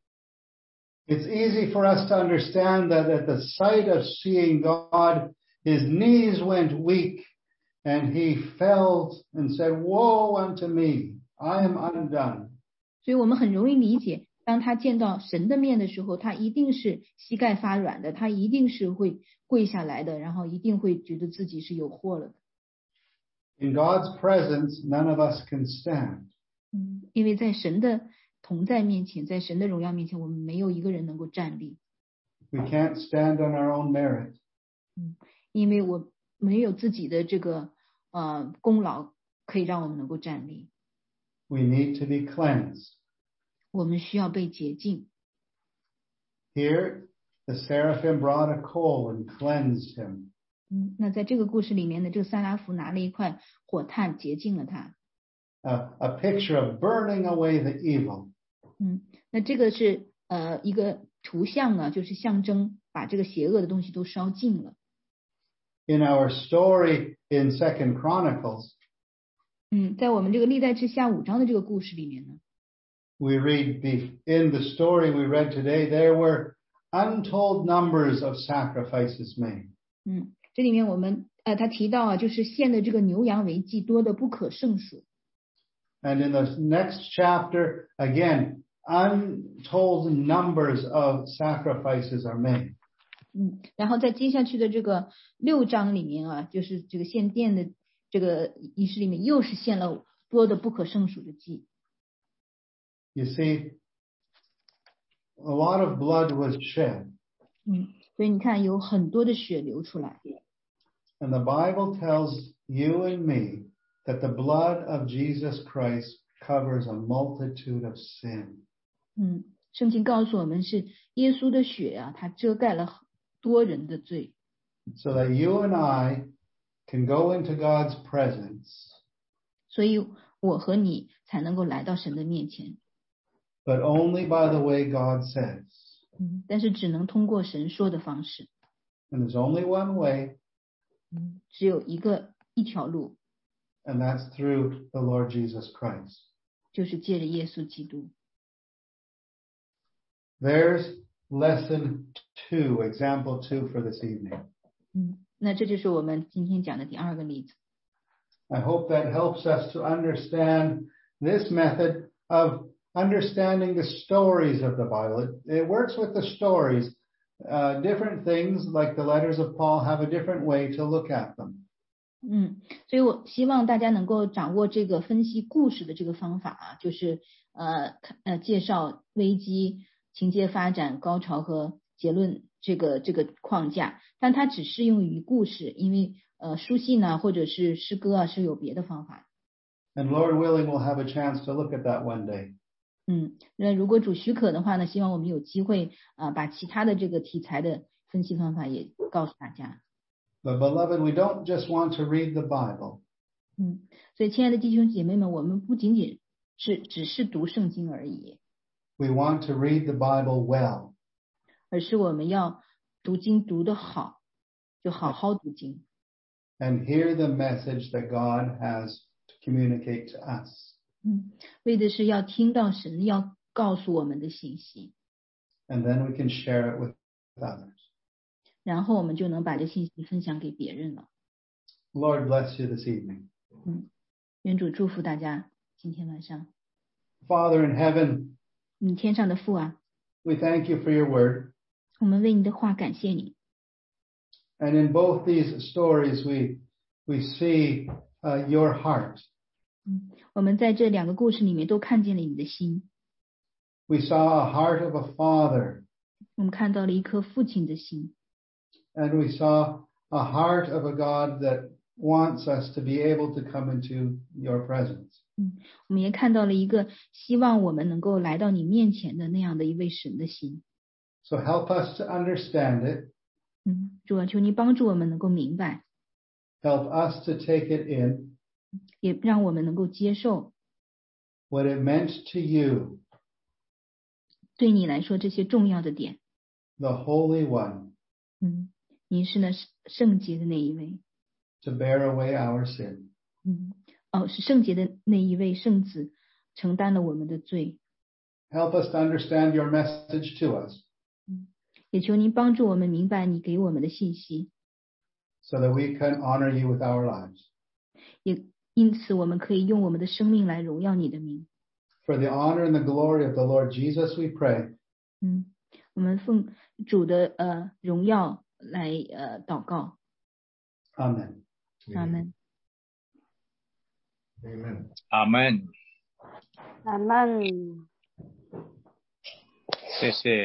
It's easy for us to understand that at the sight of seeing God, his knees went weak and he fell and said, Woe unto me, I am undone. 所以我们很容易理解，当他见到神的面的时候，他一定是膝盖发软的，他一定是会跪下来的，然后一定会觉得自己是有祸了的。 In God's presence, none of us can stand. 嗯，因为在神的同在面前，在神的荣耀面前，我们没有一个人能够站立。 We can't stand on our own merit. 嗯，因为我没有自己的这个呃功劳可以让我们能够站立。 We need to be cleansed. 我们需要被洁净。 Here, the seraphim brought a coal and cleansed him. 嗯，那在这个故事里面呢，这个撒拉弗拿了一块火炭洁净了他。 A, a picture of burning away the evil. 嗯，那这个是呃一个图像啊，就是象征把这个邪恶的东西都烧尽了。 In our story in Second Chronicles, 嗯，在我们这个历代志下五章的这个故事里面呢， we read the, in the story we read today, there were untold numbers of sacrifices made. 嗯，这里面我们呃他提到啊，就是献的这个牛羊为祭多的不可胜数。 And in the next chapter, again, untold numbers of sacrifices are made. 嗯，然后在接下去的这个六章里面啊，就是这个献殿的这个仪式里面，又是献了多的不可胜数的祭。 You see, a lot of blood was shed. 嗯，所以你看有很多的血流出来。 And the Bible tells you and me that the blood of Jesus Christ covers a multitude of sin. 嗯，圣经告诉我们是耶稣的血啊，它遮盖了多人的罪。 So that you and I can go into God's presence. 所以我和你才能够来到神的面前。 But only by the way God says. 嗯，但是只能通过神说的方式。 And there's only one way. 嗯，只有一个一条路。 And that's through the Lord Jesus Christ. 就是借着耶稣基督。 There's lesson two, example two for this evening. 嗯，那这就是我们今天讲的第二个例子。 I hope that helps us to understand this method of understanding the stories of the Bible. It, it works with the stories. Uh, different things, like the letters of Paul, have a different way to look at them. 嗯，所以我希望大家能够掌握这个分析故事的这个方法啊，就是呃呃介绍危机、情节发展、高潮和结论这个这个框架，但它只适用于故事，因为呃书信呢或者是诗歌啊是有别的方法。 And Lord willing, we'll have a chance to look at that one day. 嗯，那如果主许可的话呢，希望我们有机会啊、呃，把其他的这个题材的分析方法也告诉大家。 But beloved, we don't just want to read the Bible. 嗯，所以亲爱的弟兄姐妹们，我们不仅仅是只是读圣经而已， We want to read the Bible well. 而是我们要读经读得好，就好好读经。 And hear the message that God has to communicate to us. 嗯，为的是要听到神要告诉我们的信息， And then we can share it with others. 然后我们就能把这信息分享给别人了。 Lord bless you this evening. 嗯，愿主祝福大家今天晚上。 Father in heaven, 你天上的父啊， we thank you for your word. 我们为你的话感谢你。 And in both these stories, we, we see uh, your heart. 嗯，我们在这两个故事里面都看见了你的心， We saw a heart of a father, 我们看到了一颗父亲的心， and we saw a heart of a God that wants us to be able to come into your presence. 嗯，我们也看到了一个希望我们能够来到你面前的那样的一位神的心。 So help us to understand it. 嗯，主啊，求你帮助我们能够明白， Help us to take it in, 也让我们能够接受 what it meant to you, 对你来说这些重要的点。 the Holy One, 嗯，您是那圣洁的那一位。 to bear away our sin. 嗯，哦，是圣洁的那一位圣子承担了我们的罪。 Help us to understand your message to us, 也求您帮助我们明白你给我们的信息， so that we can honor you with our lives. 也因此我们可以用我们的生命来荣耀你的名。 For the honor and the glory of the Lord Jesus, we pray. 嗯，我们奉主的呃荣耀来呃祷告。 Amen. 阿门。 Amen. 阿门， 阿门。 谢谢。